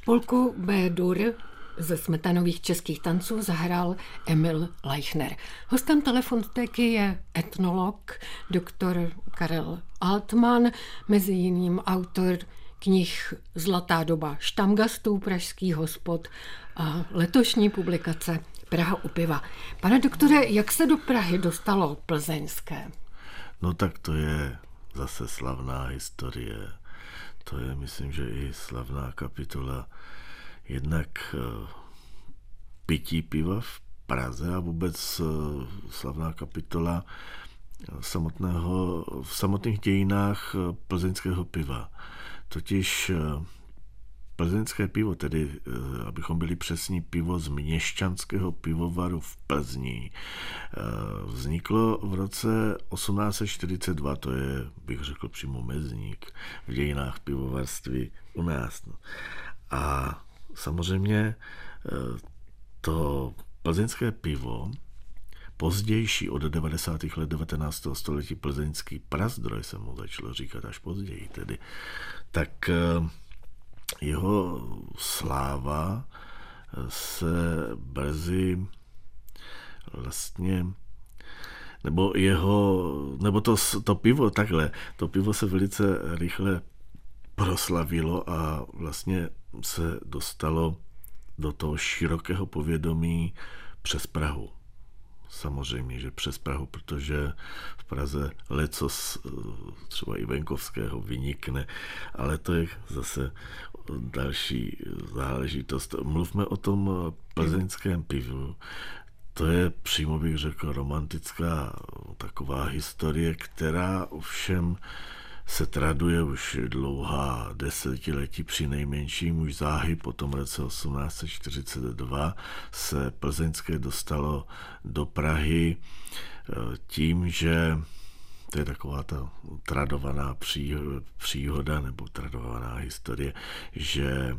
Polku B-dur ze smetanových českých tanců zahrál Emil Leichner. Hostem Telefonotéky je etnolog doktor Karel Altman, mezi jiným autor knih Zlatá doba štamgastů pražských hospod a letošní publikace Praha u piva. Pane doktore, jak se do Prahy dostalo plzeňské? No tak to je zase slavná historie. To je, myslím, že i slavná kapitola jednak pití piva v Praze a vůbec slavná kapitola samotného, v samotných dějinách plzeňského piva. Totiž plzeňské pivo, tedy abychom byli přesní, pivo z Měšťanského pivovaru v Plzni, vzniklo v roce osmnáct set čtyřicet dva, to je, bych řekl, přímo mezník v dějinách pivovarství u nás. A samozřejmě to plzeňské pivo, pozdější od devadesátých let devatenáctého století plzeňský prazdroj, se mu začalo říkat až později tedy, tak jeho sláva se brzy vlastně, nebo jeho, nebo to, to pivo takhle, to pivo se velice rychle proslavilo a vlastně se dostalo do toho širokého povědomí přes Prahu. Samozřejmě, že přes Prahu, protože v Praze lecos třeba i venkovského vynikne, ale to je zase další záležitost. Mluvme o tom plzeňském pivu. To je přímo, bych řekl, romantická taková historie, která ovšem se traduje už dlouhá desetiletí, při nejmenším už záhy po tom roce osmnáct set čtyřicet dva se plzeňské dostalo do Prahy tím, že to je taková ta tradovaná příhoda nebo tradovaná historie, že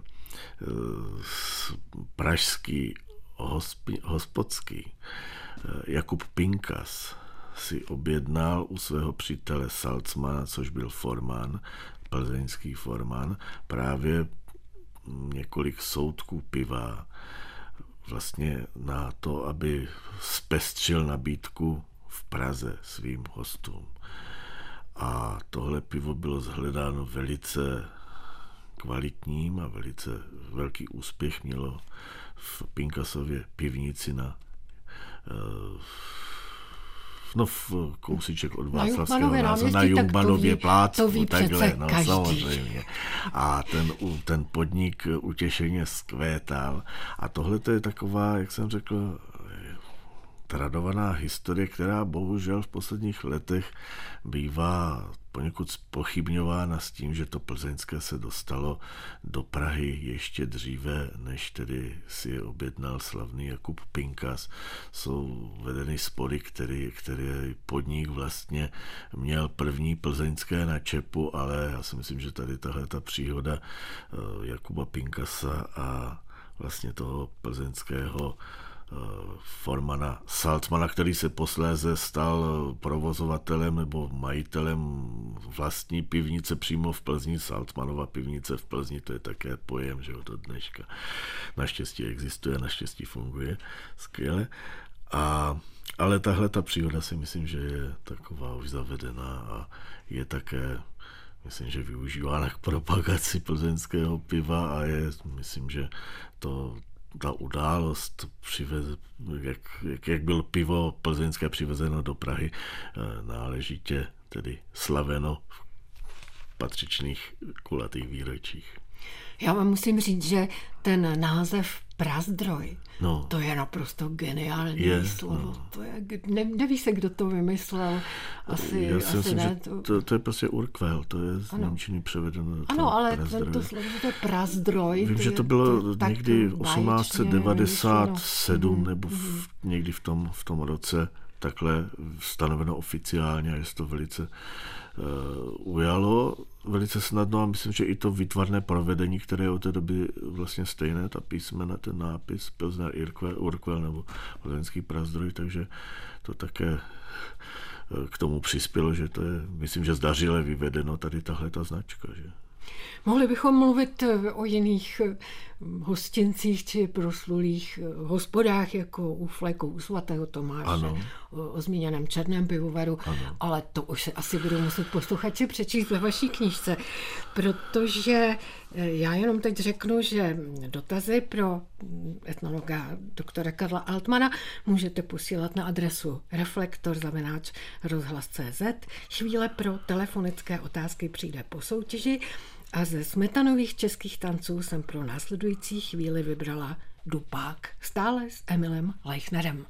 pražský hospodský Jakub Pinkas si objednal u svého přítele Salzmana, což byl forman, plzeňský forman, právě několik soudků piva vlastně na to, aby zpestřil nabídku v Praze svým hostům. A tohle pivo bylo shledáno velice kvalitním a velice velký úspěch mělo v Pinkasově pivnici na no v kousíček od Václavského názevu, na Jungmanově plácku, takhle, no každý. Samozřejmě. A ten, ten podnik utěšeně zkvétal. A tohle to je taková, jak jsem řekl, tradovaná historie, která bohužel v posledních letech bývá poněkud zpochybňována s tím, že to plzeňské se dostalo do Prahy ještě dříve, než tedy si je objednal slavný Jakub Pinkas. Jsou vedeny spory, který, který podnik vlastně měl první plzeňské na čepu, ale já si myslím, že tady tahle ta příhoda Jakuba Pinkasa a vlastně toho plzeňského formana Salzmana, který se posléze stal provozovatelem nebo majitelem vlastní pivnice přímo v Plzni. Salzmanova pivnice v Plzni, to je také pojem, že od dneška naštěstí existuje, naštěstí funguje skvěle. A, ale tahle ta příhoda si myslím, že je taková už zavedená a je také, myslím, že využívána k propagaci plzeňského piva a je, myslím, že to ta událost, přivez, jak, jak, jak bylo pivo plzeňské přivezeno do Prahy, náležitě tedy slaveno v patřičných kulatých výročích. Já vám musím říct, že ten název Prazdroj, no, to je naprosto geniální je, slovo. No. To je, ne, neví se, kdo to vymyslel. Asi, Já si asi myslím, ne. To... To, to je prostě Urquell, to je z němčiny převedeno. Ano, ale to, to slovo, to je Prazdroj. Vím, to že je, to bylo to, někdy osmnáct set devadesát sedm no. nebo v, někdy v tom, v tom roce takhle stanoveno oficiálně a je to velice uh, ujalo, velice snadno a myslím, že i to výtvarné provedení, které je od té doby vlastně stejné, ta písmena, ten nápis Pilsner Urquell nebo plzeňský Prazdroj, takže to také k tomu přispělo, že to je, myslím, že zdařile vyvedeno tady tahle ta značka, že? Mohli bychom mluvit o jiných hostincích či proslulých hospodách, jako u Fleku, u svatého Tomáše, ano. O, o zmíněném černém pivovaru, ano. Ale to už se asi budou muset posluchači přečíst ve vaší knížce, protože já jenom teď řeknu, že dotazy pro etnologa doktora Karla Altmana můžete posílat na adresu reflektor zavináč rozhlas tečka cé zet. Chvíle pro telefonické otázky přijde po soutěži a ze smetanových českých tanců jsem pro následující chvíli vybrala Dupák, stále s Emilem Leichnerem.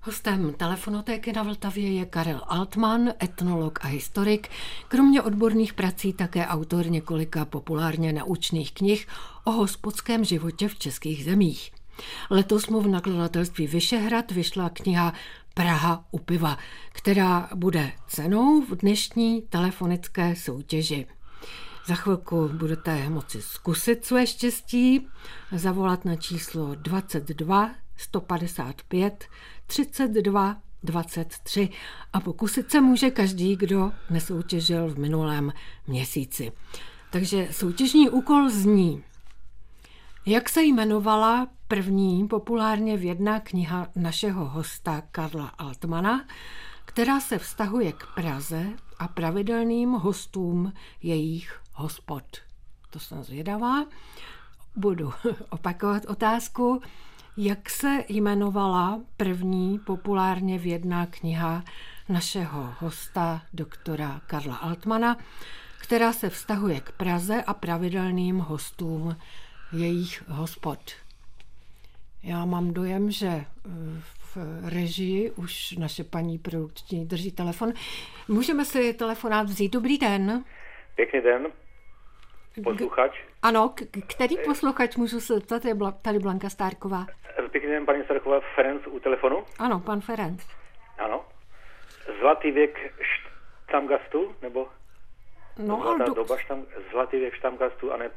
Hostem telefonotéky na Vltavě je Karel Altman, etnolog a historik, kromě odborných prací také autor několika populárně naučných knih o hospodském životě v českých zemích. Letos mu v nakladatelství Vyšehrad vyšla kniha Praha u piva, která bude cenou v dnešní telefonické soutěži. Za chvilku budete moci zkusit své štěstí, zavolat na číslo dvacet dva sto padesát pět třicet dva dvacet tři a pokusit se může každý, kdo nesoutěžil v minulém měsíci. Takže soutěžní úkol zní: jak se jmenovala první populárně vědná kniha našeho hosta Karla Altmana, která se vztahuje k Praze a pravidelným hostům jejich hospod? To jsem zvědavá. Budu opakovat otázku. Jak se jmenovala první populárně vědná kniha našeho hosta doktora Karla Altmana, která se vztahuje k Praze a pravidelným hostům jejich hospod? Já mám dojem, že v režii už naše paní produkční drží telefon. Můžeme si telefonát vzít? Dobrý den. Pěkný den. Posluchač. Ano, k- který posluchač můžu se zeptat? Je Bla- tady Blanka Stárková. Pěkný den, paní Stárková, Ferenc u telefonu. Ano, pan Ferenc. Ano. Zlatý věk Štamgastu, nebo No, zlatá do... doba štam, Zlatý věk Štamgastu, aneb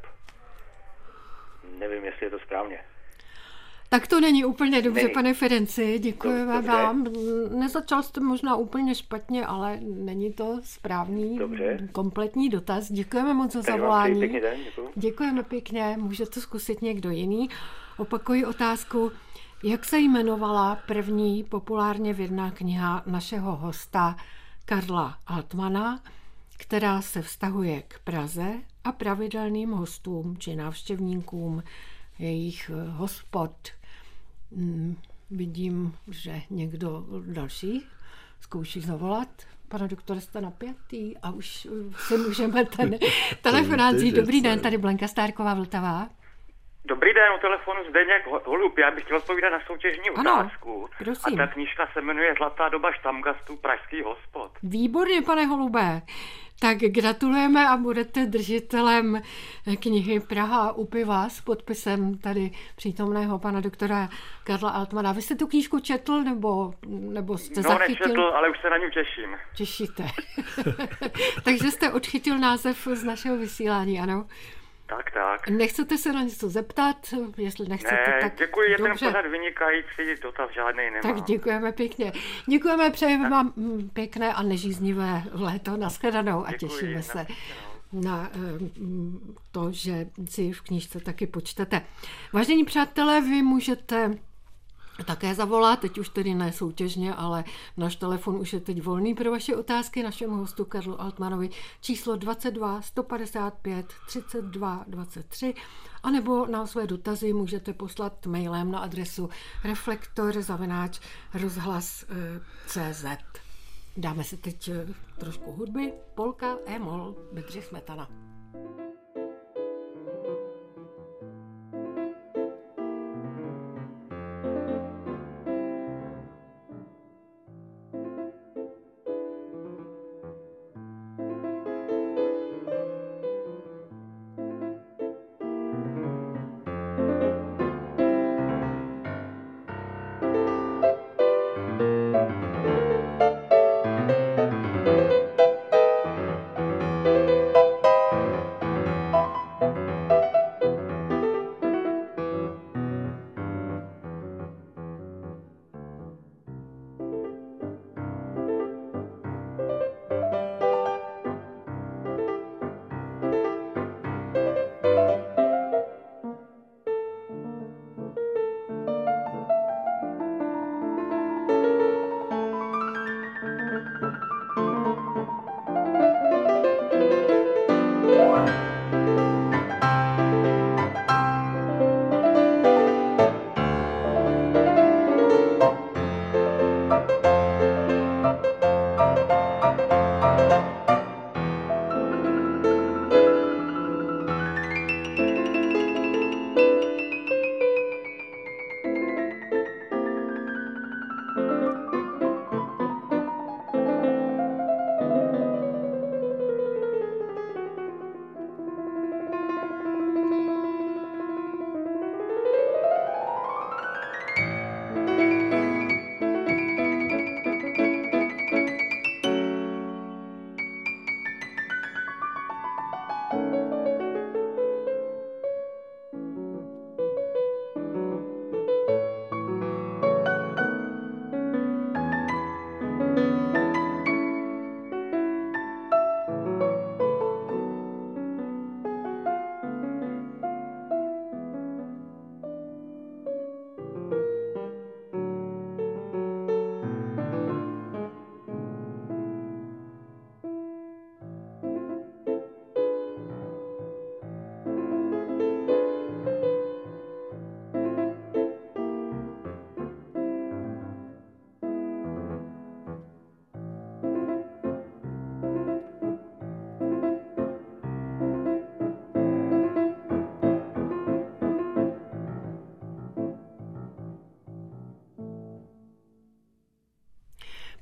nevím, jestli je to správně. Tak to není úplně dobře, Není. pane Ferenci, děkuji Dobře. vám. Nezačal jste možná úplně špatně, ale není to správný, Dobře. kompletní dotaz. Děkujeme moc za Tak vám zavolání. přeji pěkný den, děkuji. Děkujeme pěkně, můžete zkusit někdo jiný. Opakuji otázku, jak se jmenovala první populárně vědná kniha našeho hosta Karla Altmana, která se vztahuje k Praze a pravidelným hostům či návštěvníkům jejich hospod. Hmm, vidím, že někdo další zkouší zavolat. Pane doktore, jste napjatý a už si můžeme ten telefonát vzít. Dobrý den, tady Blanka Stárková, Vltava. Dobrý den, u telefonu Zdeněk Holub. Já bych chtěl odpovídat na soutěžní Ano, otázku. prosím. A ta knížka se jmenuje Zlatá doba Štamgastů, pražský hospod. Výborně, pane Holube. Tak gratulujeme a budete držitelem knihy Praha u piva s podpisem tady přítomného pana doktora Karla Altmana. Vy jste tu knížku četl nebo, nebo jste No, zachytil? nečetl, ale už se na ní těším. Těšíte. Takže jste odchytil název z našeho vysílání, ano? Tak, tak. Nechcete se na něco zeptat? Jestli nechcete, Ne, tak děkuji, je ten dobře. pořad vynikající, dotaz žádnej nemá. Tak děkujeme pěkně. Děkujeme, přejeme vám mm, pěkné a nežíznivé léto. Nashledanou a Děkuji, těšíme se nashledanou. na mm, to, že si v knížce taky počtete. Vážení přátelé, vy můžete také zavolat, teď už tedy ne soutěžně, ale náš telefon už je teď volný pro vaše otázky našemu hostu Karlu Altmanovi. Číslo dvacet dva sto padesát pět třicet dva dvacet tři, anebo nám své dotazy můžete poslat mailem na adresu reflektor zavináč rozhlas tečka cé zet. Dáme si teď trošku hudby. Polka, E-moll, Bedřich Smetana.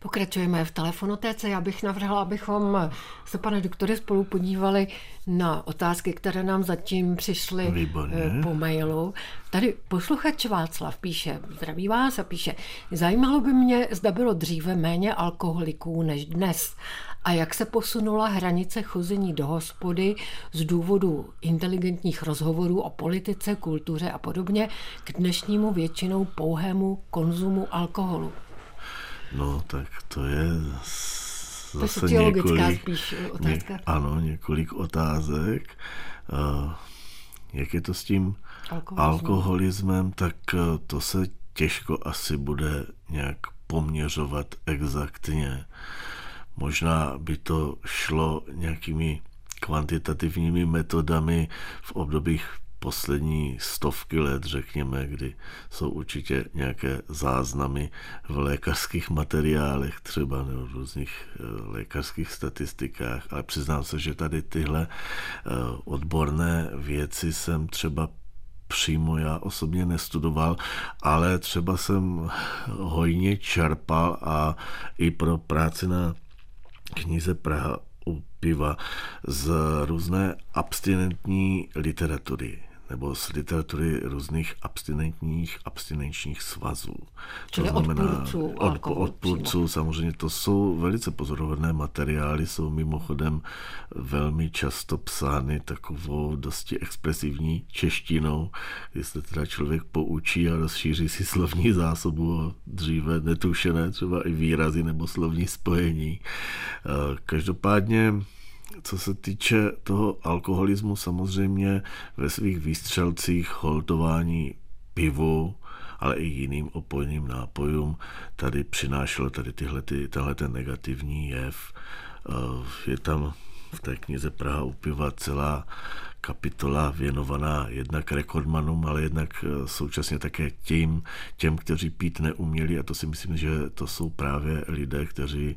Pokračujeme v telefonotéce. Já bych navrhla, abychom se, pane doktore, spolu podívali na otázky, které nám zatím přišly Výborně. Po mailu. Tady posluchač Václav píše, zdraví vás a píše, zajímalo by mě, zda bylo dříve méně alkoholiků než dnes a jak se posunula hranice chození do hospody z důvodu inteligentních rozhovorů o politice, kultuře a podobně k dnešnímu většinou pouhému konzumu alkoholu. No, tak to je to zase je několik, spíš otázka. Ně, ano, několik otázek. Uh, jak je to s tím Alkoholismu. alkoholismem, tak to se těžko asi bude nějak poměřovat exaktně. Možná by to šlo nějakými kvantitativními metodami v obdobích poslední stovky let, řekněme, kdy jsou určitě nějaké záznamy v lékařských materiálech třeba nebo v různých lékařských statistikách, ale přiznám se, že tady tyhle odborné věci jsem třeba přímo já osobně nestudoval, ale třeba jsem hojně čerpal a i pro práci na knize Praha u piva z různé abstinentní literatury nebo z literatury různých abstinentních, abstinenčních svazů. Čili to znamená odpůrců od, odpůrců, samozřejmě to jsou velice pozoruhodné materiály, jsou mimochodem velmi často psány takovou dosti expresivní češtinou, kdy se teda člověk poučí a rozšíří si slovní zásobu dříve netušené třeba i výrazy nebo slovní spojení. Každopádně co se týče toho alkoholismu, samozřejmě ve svých výstřelcích holdování pivu, ale i jiným opojným nápojům tady přinášelo tady tyhle, ty, tenhle ten negativní jev. Je tam v té knize Praha u piva celá kapitola věnovaná jednak rekordmanům, ale jednak současně také těm, těm, kteří pít neuměli, a to si myslím, že to jsou právě lidé, kteří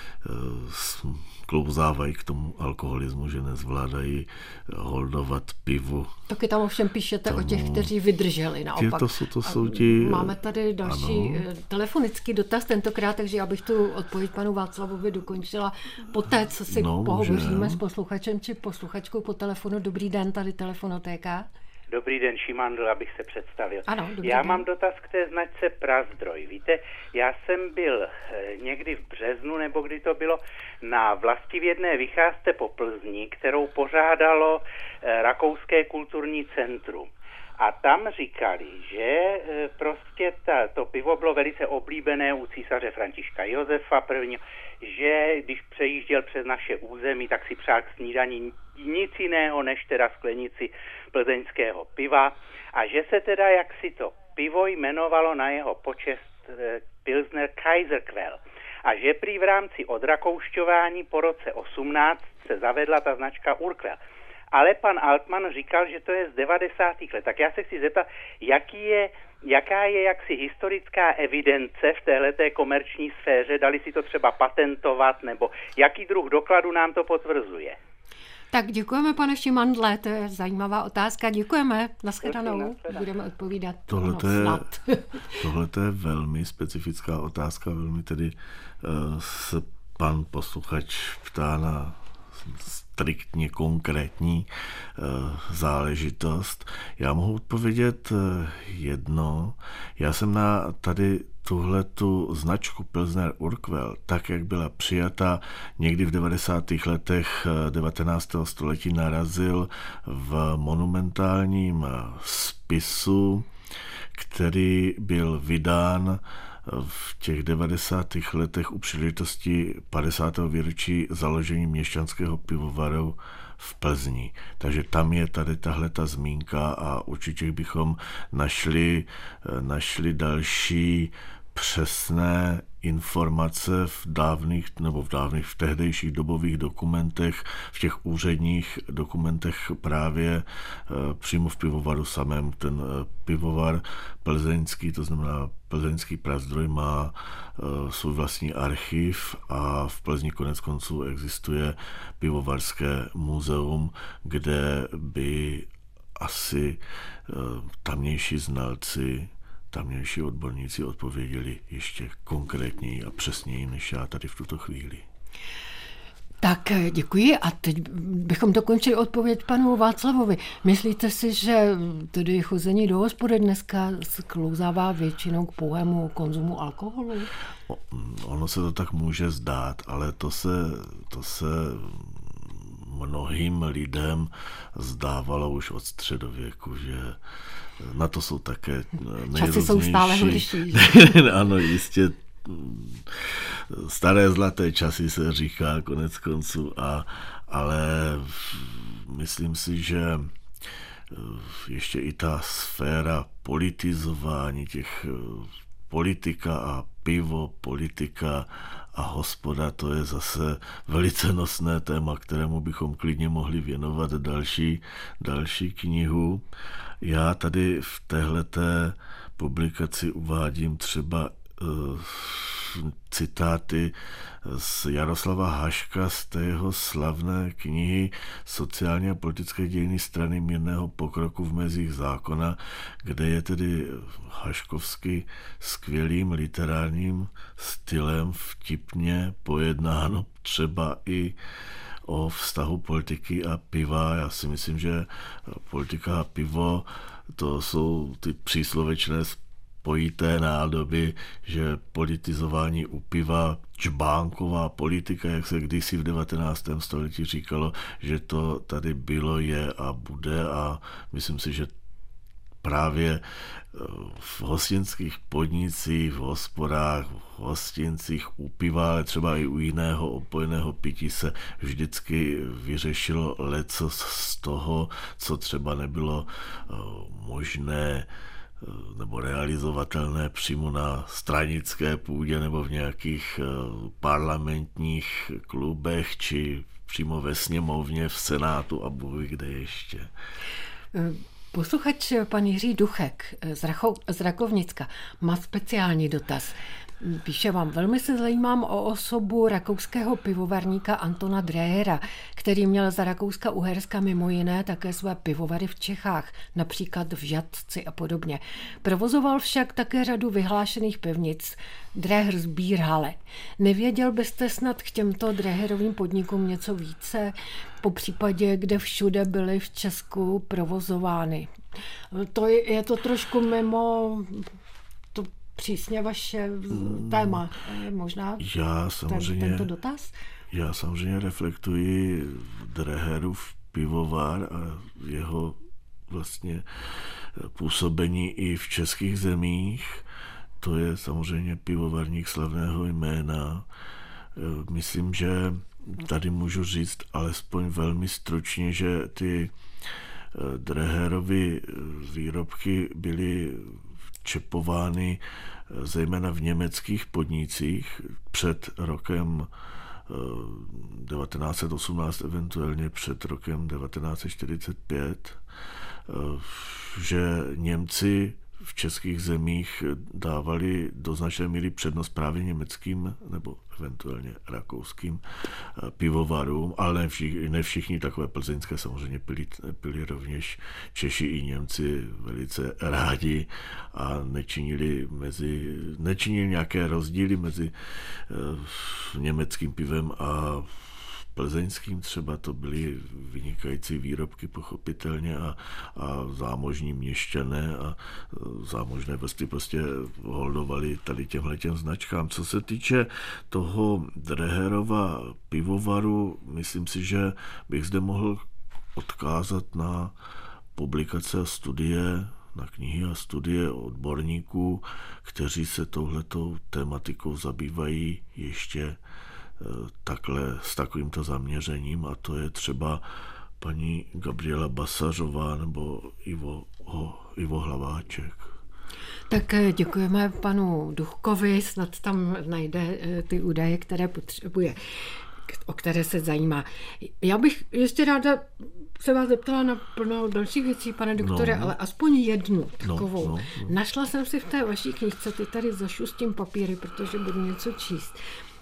klouzávají k tomu alkoholismu, že nezvládají holdovat pivu. Taky tam ovšem píšete tomu, o těch, kteří vydrželi naopak. To jsou, to jsou ti... Máme tady další ano. telefonický dotaz tentokrát, takže já bych tu odpověď panu Václavovi dokončila poté, co si no, pohovoříme můžem. s posluchačem či posluchačkou po telefonu. Dobrý den, tady telefonotéka. Dobrý den, Šimandl, abych se představil. Ano, já den. mám dotaz k té značce Prazdroj. Víte, já jsem byl někdy v březnu, nebo kdy to bylo, na vlastivědné vycházce po Plzni, kterou pořádalo Rakouské kulturní centrum. A tam říkali, že prostě ta, to pivo bylo velice oblíbené u císaře Františka Josefa prvního, že když přejížděl přes naše území, tak si přál k snídani nic jiného než teda sklenici plzeňského piva a že se teda jaksi to pivo jmenovalo na jeho počest Pilsner Kaiserquell a že prý v rámci odrakoušťování po roce osmnáct se zavedla ta značka Urquell. Ale pan Altman říkal, že to je z devadesátých let. Tak já se chci zeptat, jaký je, jaká je jaksi historická evidence v téhleté komerční sféře, dali si to třeba patentovat, nebo jaký druh dokladu nám to potvrzuje? Tak děkujeme, pane Šimandle, to je zajímavá otázka. Děkujeme, nashledanou, budeme odpovídat. Tohle je, tohle je velmi specifická otázka, velmi tedy uh, se pan posluchač ptá na striktně konkrétní uh, záležitost. Já mohu odpovědět uh, jedno. Já jsem na tady tuhletu značku Pilsner Urquell, tak jak byla přijata někdy v devadesátých letech devatenáctého století, narazil v monumentálním spisu, který byl vydán v těch devadesátých letech u příležitosti padesátého výročí založení měšťanského pivovaru v Plzni. Takže tam je tady tahle ta zmínka a určitě bychom našli, našli další přesné informace v dávných nebo v dávných, v tehdejších dobových dokumentech, v těch úředních dokumentech právě e, přímo v pivovaru samém. Ten e, pivovar plzeňský, to znamená plzeňský Prazdroj, má e, svůj vlastní archiv a v Plzni konec konců existuje pivovarské muzeum, kde by asi e, tamnější znalci tamnější odborníci odpověděli ještě konkrétněji a přesněji, než já tady v tuto chvíli. Tak děkuji a teď bychom dokončili odpověď panu Václavovi. Myslíte si, že tedy chození do hospody dneska sklouzává většinou k pouhému konzumu alkoholu? O, ono se to tak může zdát, ale to se, to se mnohým lidem zdávalo už od středověku, že na to jsou také nejrůznější. Časy jsou stále horší. Ano, jistě. Staré zlaté časy se říká konec konců, a, ale myslím si, že ještě i ta sféra politizování těch politika a pivo, politika a hospoda, to je zase velice nosné téma, kterému bychom klidně mohli věnovat další, další knihu. Já tady v téhleté publikaci uvádím třeba uh, citáty z Jaroslava Haška z té jeho slavné knihy Sociální a politické dějiny strany mírného pokroku v mezích zákona, kde je tedy haškovsky skvělým literárním stylem vtipně pojednáno třeba i o vztahu politiky a piva. Já si myslím, že politika a pivo, to jsou ty příslovečné spojité nádoby, že politizování u piva, čbánková politika, jak se kdysi v devatenáctém století říkalo, že to tady bylo, je a bude, a myslím si, že právě v hostinských podnicích, v hospodách, v hostincích u piva, ale třeba i u jiného opojného pití se vždycky vyřešilo leco z toho, co třeba nebylo možné nebo realizovatelné přímo na stranické půdě nebo v nějakých parlamentních klubech, či přímo ve sněmovně, v Senátu a bůh ví kde ještě. Posluchač pan Jiří Duchek z, Racho, z Rakovnicka má speciální dotaz. Píše vám, velmi se zajímám o osobu rakouského pivovarníka Antona Drehera, který měl za Rakouska-Uherska mimo jiné také své pivovary v Čechách, například v Žatci a podobně. Provozoval však také řadu vyhlášených pivnic, Dreher z Bierhalle. Nevěděl byste snad k těmto Dreherovým podnikům něco více, po případě, kde všude byly v Česku provozovány? To je, je to trošku mimo to přísně vaše téma, možná já samozřejmě, tento dotaz? Já samozřejmě reflektuji Dreherův pivovar a jeho vlastně působení i v českých zemích. To je samozřejmě pivovarník slavného jména. Myslím, že tady můžu říct alespoň velmi stručně, že ty Dreherovy výrobky byly čepovány zejména v německých podnicích před rokem devatenáct set osmnáct, eventuálně před rokem devatenáct set čtyřicet pět, že Němci v českých zemích dávali do značné míry přednost právě německým nebo eventuálně rakouským pivovarům, ale ne všichni, ne všichni takové plzeňské samozřejmě pili, pili rovněž Češi i Němci velice rádi a nečinili, mezi, nečinili nějaké rozdíly mezi uh, německým pivem a plzeňským. Třeba to byly vynikající výrobky pochopitelně a, a zámožní měšťané a zámožné vrstvy prostě holdovali tady těmhletěm značkám. Co se týče toho Dreherova pivovaru, myslím si, že bych zde mohl odkázat na publikace a studie, na knihy a studie odborníků, kteří se touhletou tématikou zabývají ještě takhle s takovýmto zaměřením, a to je třeba paní Gabriela Basařová nebo Ivo, o, Ivo Hlaváček. Tak děkujeme panu Duchkovi, snad tam najde ty údaje, které potřebuje, o které se zajímá. Já bych ještě ráda se vás zeptala na plno dalších věcí, pane doktore, no, ale aspoň jednu takovou. No, no, no. Našla jsem si v té vaší knižce, ty tady zašustím papíry, protože budu něco číst.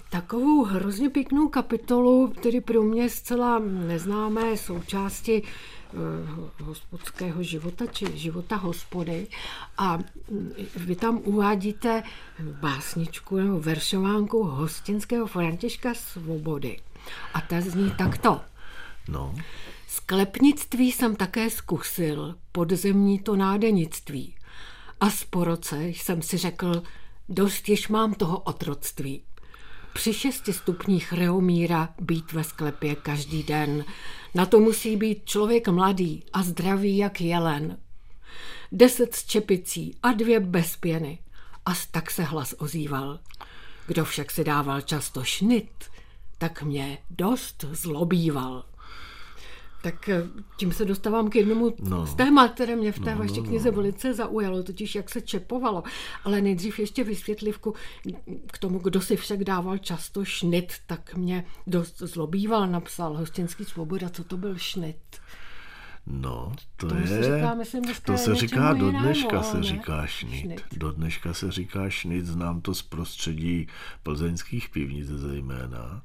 takovou hrozně pěknou kapitolu, tedy pro mě zcela neznámé součásti hospodského života, či života hospody. A vy tam uvádíte básničku nebo veršovánku hostinského Františka Svobody. A ta zní takto. No. Sklepnictví jsem také zkusil, podzemní to nádenictví. A po roce jsem si řekl, dost již mám toho otroctví. Při šesti stupních Reomíra být ve sklepě každý den. Na to musí být člověk mladý a zdravý jak jelen. Deset s čepicí a dvě bez pěny. A tak se hlas ozýval. Kdo však si dával často šnit, tak mě dost zlobíval. Tak tím se dostávám k jednomu no. z témat, které mě v té no, vaší knize no. velice zaujalo, totiž jak se čepovalo. Ale nejdřív ještě vysvětlivku k tomu, kdo si však dával často šnit, tak mě dost zlobíval, napsal Hostinský Svoboda, co to byl šnit. No, to, to je, se říká, myslím, to se říká do dneška, jinému, se říká šnit. šnit. Do dneška se říká šnit, znám to z prostředí plzeňských pivnic zejména.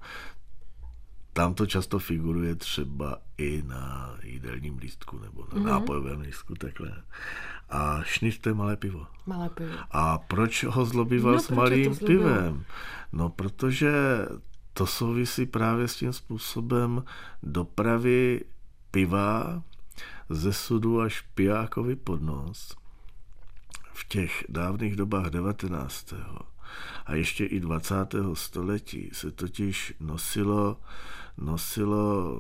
Tam to často figuruje třeba i na jídelním lístku nebo na mm-hmm. nápojovém lístku, takhle. A šnit to je malé pivo. Malé pivo. A proč ho zlobíval no, s malým pivem? No, protože to souvisí právě s tím způsobem dopravy piva ze sudu až pijákovi pod nos. V těch dávných dobách devatenáctého a ještě i dvacátého století se totiž nosilo, nosilo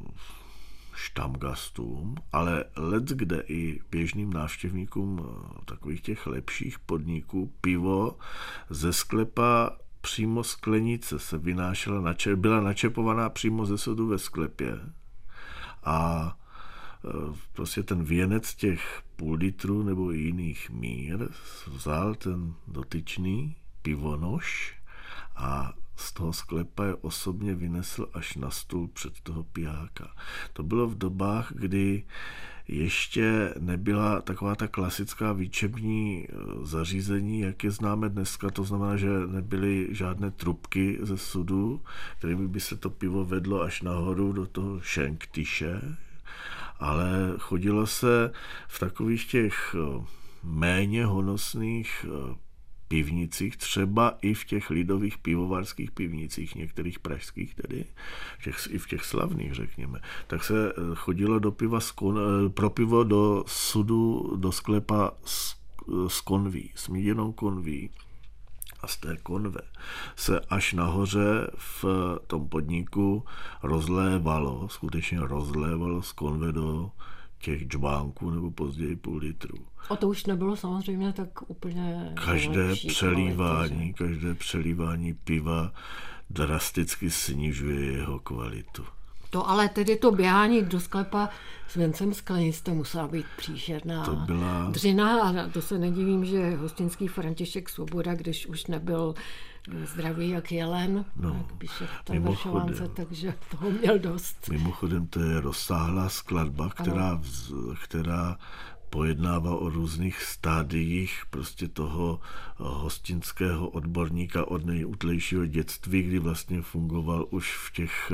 štamgastům, ale leckde i běžným návštěvníkům takových těch lepších podniků pivo ze sklepa přímo sklenice se vynášela, byla načepovaná přímo ze sudu ve sklepě a prostě ten věnec těch půl litru nebo jiných mír vzal ten dotyčný pivonoš a z toho sklepa je osobně vynesl až na stůl před toho pijáka. To bylo v dobách, kdy ještě nebyla taková ta klasická výčepní zařízení, jak je známe dneska, to znamená, že nebyly žádné trubky ze sudu, kterými by se to pivo vedlo až nahoru do toho šenktyše, ale chodilo se v takových těch méně honosných pivnicích, třeba i v těch lidových pivovarských pivnicích, některých pražských tedy, v těch, i v těch slavných, řekněme, tak se chodilo do piva skon, pro pivo do sudu, do sklepa s, s konví, s míděnou konví. A z té konve se až nahoře v tom podniku rozlévalo, skutečně rozlévalo z konve do těch džbánků nebo později půl litru. A to už nebylo samozřejmě tak úplně Každé lepší přelívání, kvality, každé přelívání piva drasticky snižuje jeho kvalitu. To ale tedy to běhání do sklepa s vencem sklenic to musela být příšerná to byla... dřina a to se nedivím, že Hostinský František Svoboda, když už nebyl zdravý jak jelen, no, jak píše v té veršovánce, takže toho měl dost. Mimochodem to je rozsáhlá skladba, která, která pojednává o různých stádiích prostě toho hostinského odborníka od nejútlejšího dětství, kdy vlastně fungoval už v těch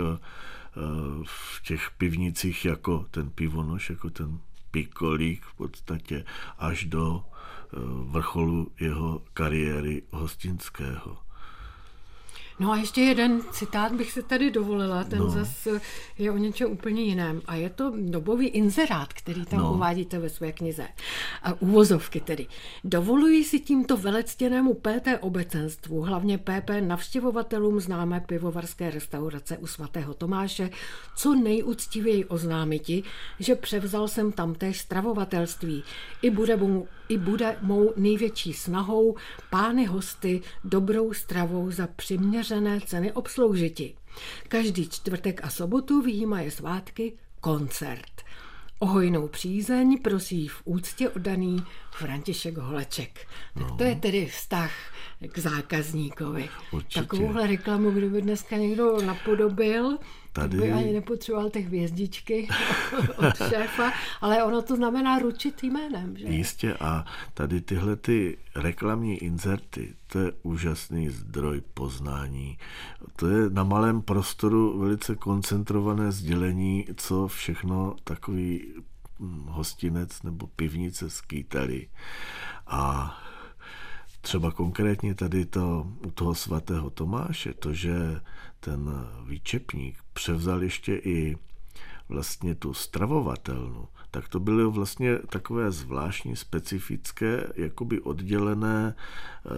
v těch pivnicích jako ten pivonoš, jako ten pikolík v podstatě, až do vrcholu jeho kariéry hostinského. No a ještě jeden citát bych si tady dovolila, ten no. zase je o něčem úplně jiném. A je to dobový inzerát, který tam no. uvádíte ve své knize. A uvozovky tedy. Dovoluji si tímto velectěnému P T obecenstvu, hlavně P P navštěvovatelům známé pivovarské restaurace u svatého Tomáše, co nejúctivěji oznámiti, že převzal jsem tamtéž stravovatelství. I bude mou, i bude mou největší snahou pány hosty dobrou stravou za přiměřené ceny obsloužiti. Každý čtvrtek a sobotu vyjímaje svátky koncert. O hojnou přízeň prosí v úctě oddaný František Holeček. Tak no. to je tedy vztah k zákazníkovi. Určitě. Takovouhle reklamu, kdyby dneska někdo napodobil, tady... By ani nepotřeboval ty hvězdičky od šéfa, ale ono to znamená ručit jménem, že? Jistě, a tady tyhle ty reklamní inzerty, to je úžasný zdroj poznání. To je na malém prostoru velice koncentrované sdělení, co všechno takový hostinec nebo pivnice skýtali. A třeba konkrétně tady to u toho svatého Tomáše, to, že ten výčepník převzal ještě i vlastně tu stravovatelnu, tak to bylo vlastně takové zvláštní, specifické, jakoby oddělené eh,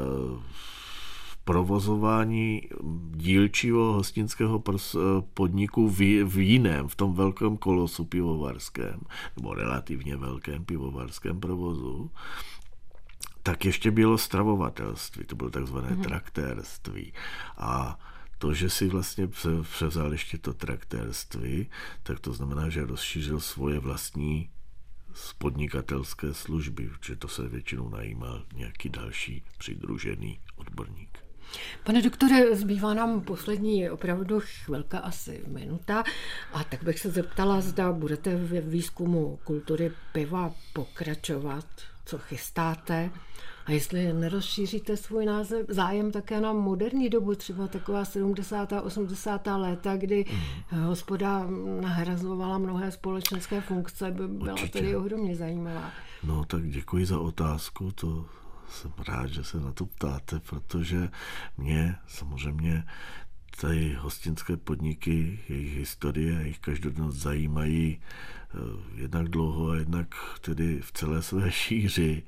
provozování dílčího hostinského podniku v, v jiném, v tom velkém kolosu pivovarském, nebo relativně velkém pivovarském provozu. Tak ještě bylo stravovatelství, to bylo takzvané mm. traktérství. A to, že si vlastně převzal ještě to traktérství, tak to znamená, že rozšířil svoje vlastní podnikatelské služby, protože to se většinou najímal nějaký další přidružený odborník. Pane doktore, zbývá nám poslední opravdu chvilka, asi minuta, a tak bych se zeptala, zda budete ve výzkumu kultury piva pokračovat, co chystáte, a jestli nerozšíříte svůj název, zájem také na moderní dobu, třeba taková sedmdesátá osmdesátá léta, kdy mm. hospoda nahrazovala mnohé společenské funkce, by byla Určitě. Tedy ohromně zajímavá. No tak děkuji za otázku, to jsem rád, že se na to ptáte, protože mě samozřejmě ty hostinské podniky, jejich historie, jejich každodennost zajímají jednak dlouho a jednak tedy v celé své šíři.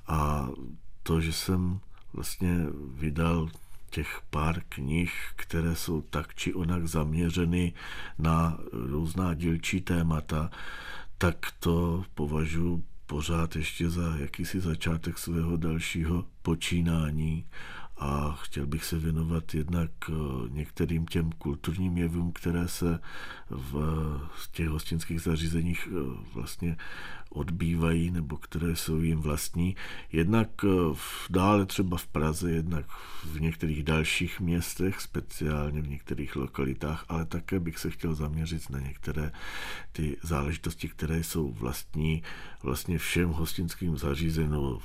A to, že jsem vlastně vydal těch pár knih, které jsou tak či onak zaměřeny na různá dílčí témata, tak to považuji pořád ještě za jakýsi začátek svého dalšího počínání. A chtěl bych se věnovat jednak některým těm kulturním jevům, které se v těch hostinských zařízeních vlastně odbývají, nebo které jsou jim vlastní. Jednak dále třeba v Praze, jednak v některých dalších městech, speciálně v některých lokalitách, ale také bych se chtěl zaměřit na některé ty záležitosti, které jsou vlastní vlastně všem hostinským zařízením,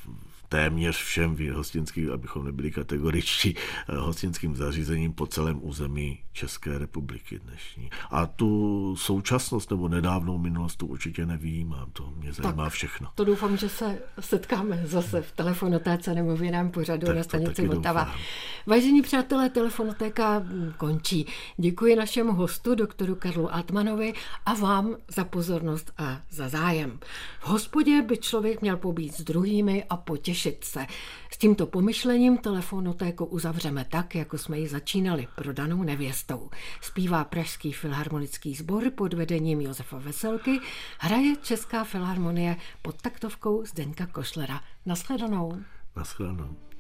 téměř všem hostinským, abychom nebyli kategoričtí, hostinským zařízením po celém území České republiky dnešní. A tu současnost nebo nedávnou minulost tu určitě nevyjímám, to mě zajímá tak, všechno. To doufám, že se setkáme zase v telefonotéce nebo v jiném pořadu tak na stanici Vltava. Vážení přátelé, telefonotéka končí. Děkuji našemu hostu, doktoru Karlu Altmanovi, a vám za pozornost a za zájem. V hospodě by člověk měl pobít s druhými a potěšit se. S tímto pomyšlením telefonotéku uzavřeme tak, jako jsme ji začínali, Prodanou nevěstou. Zpívá Pražský filharmonický sbor pod vedením Josefa Veselky, hraje Česká filharmonie pod taktovkou Zdeňka Košlera. Nashledanou. Nashledanou.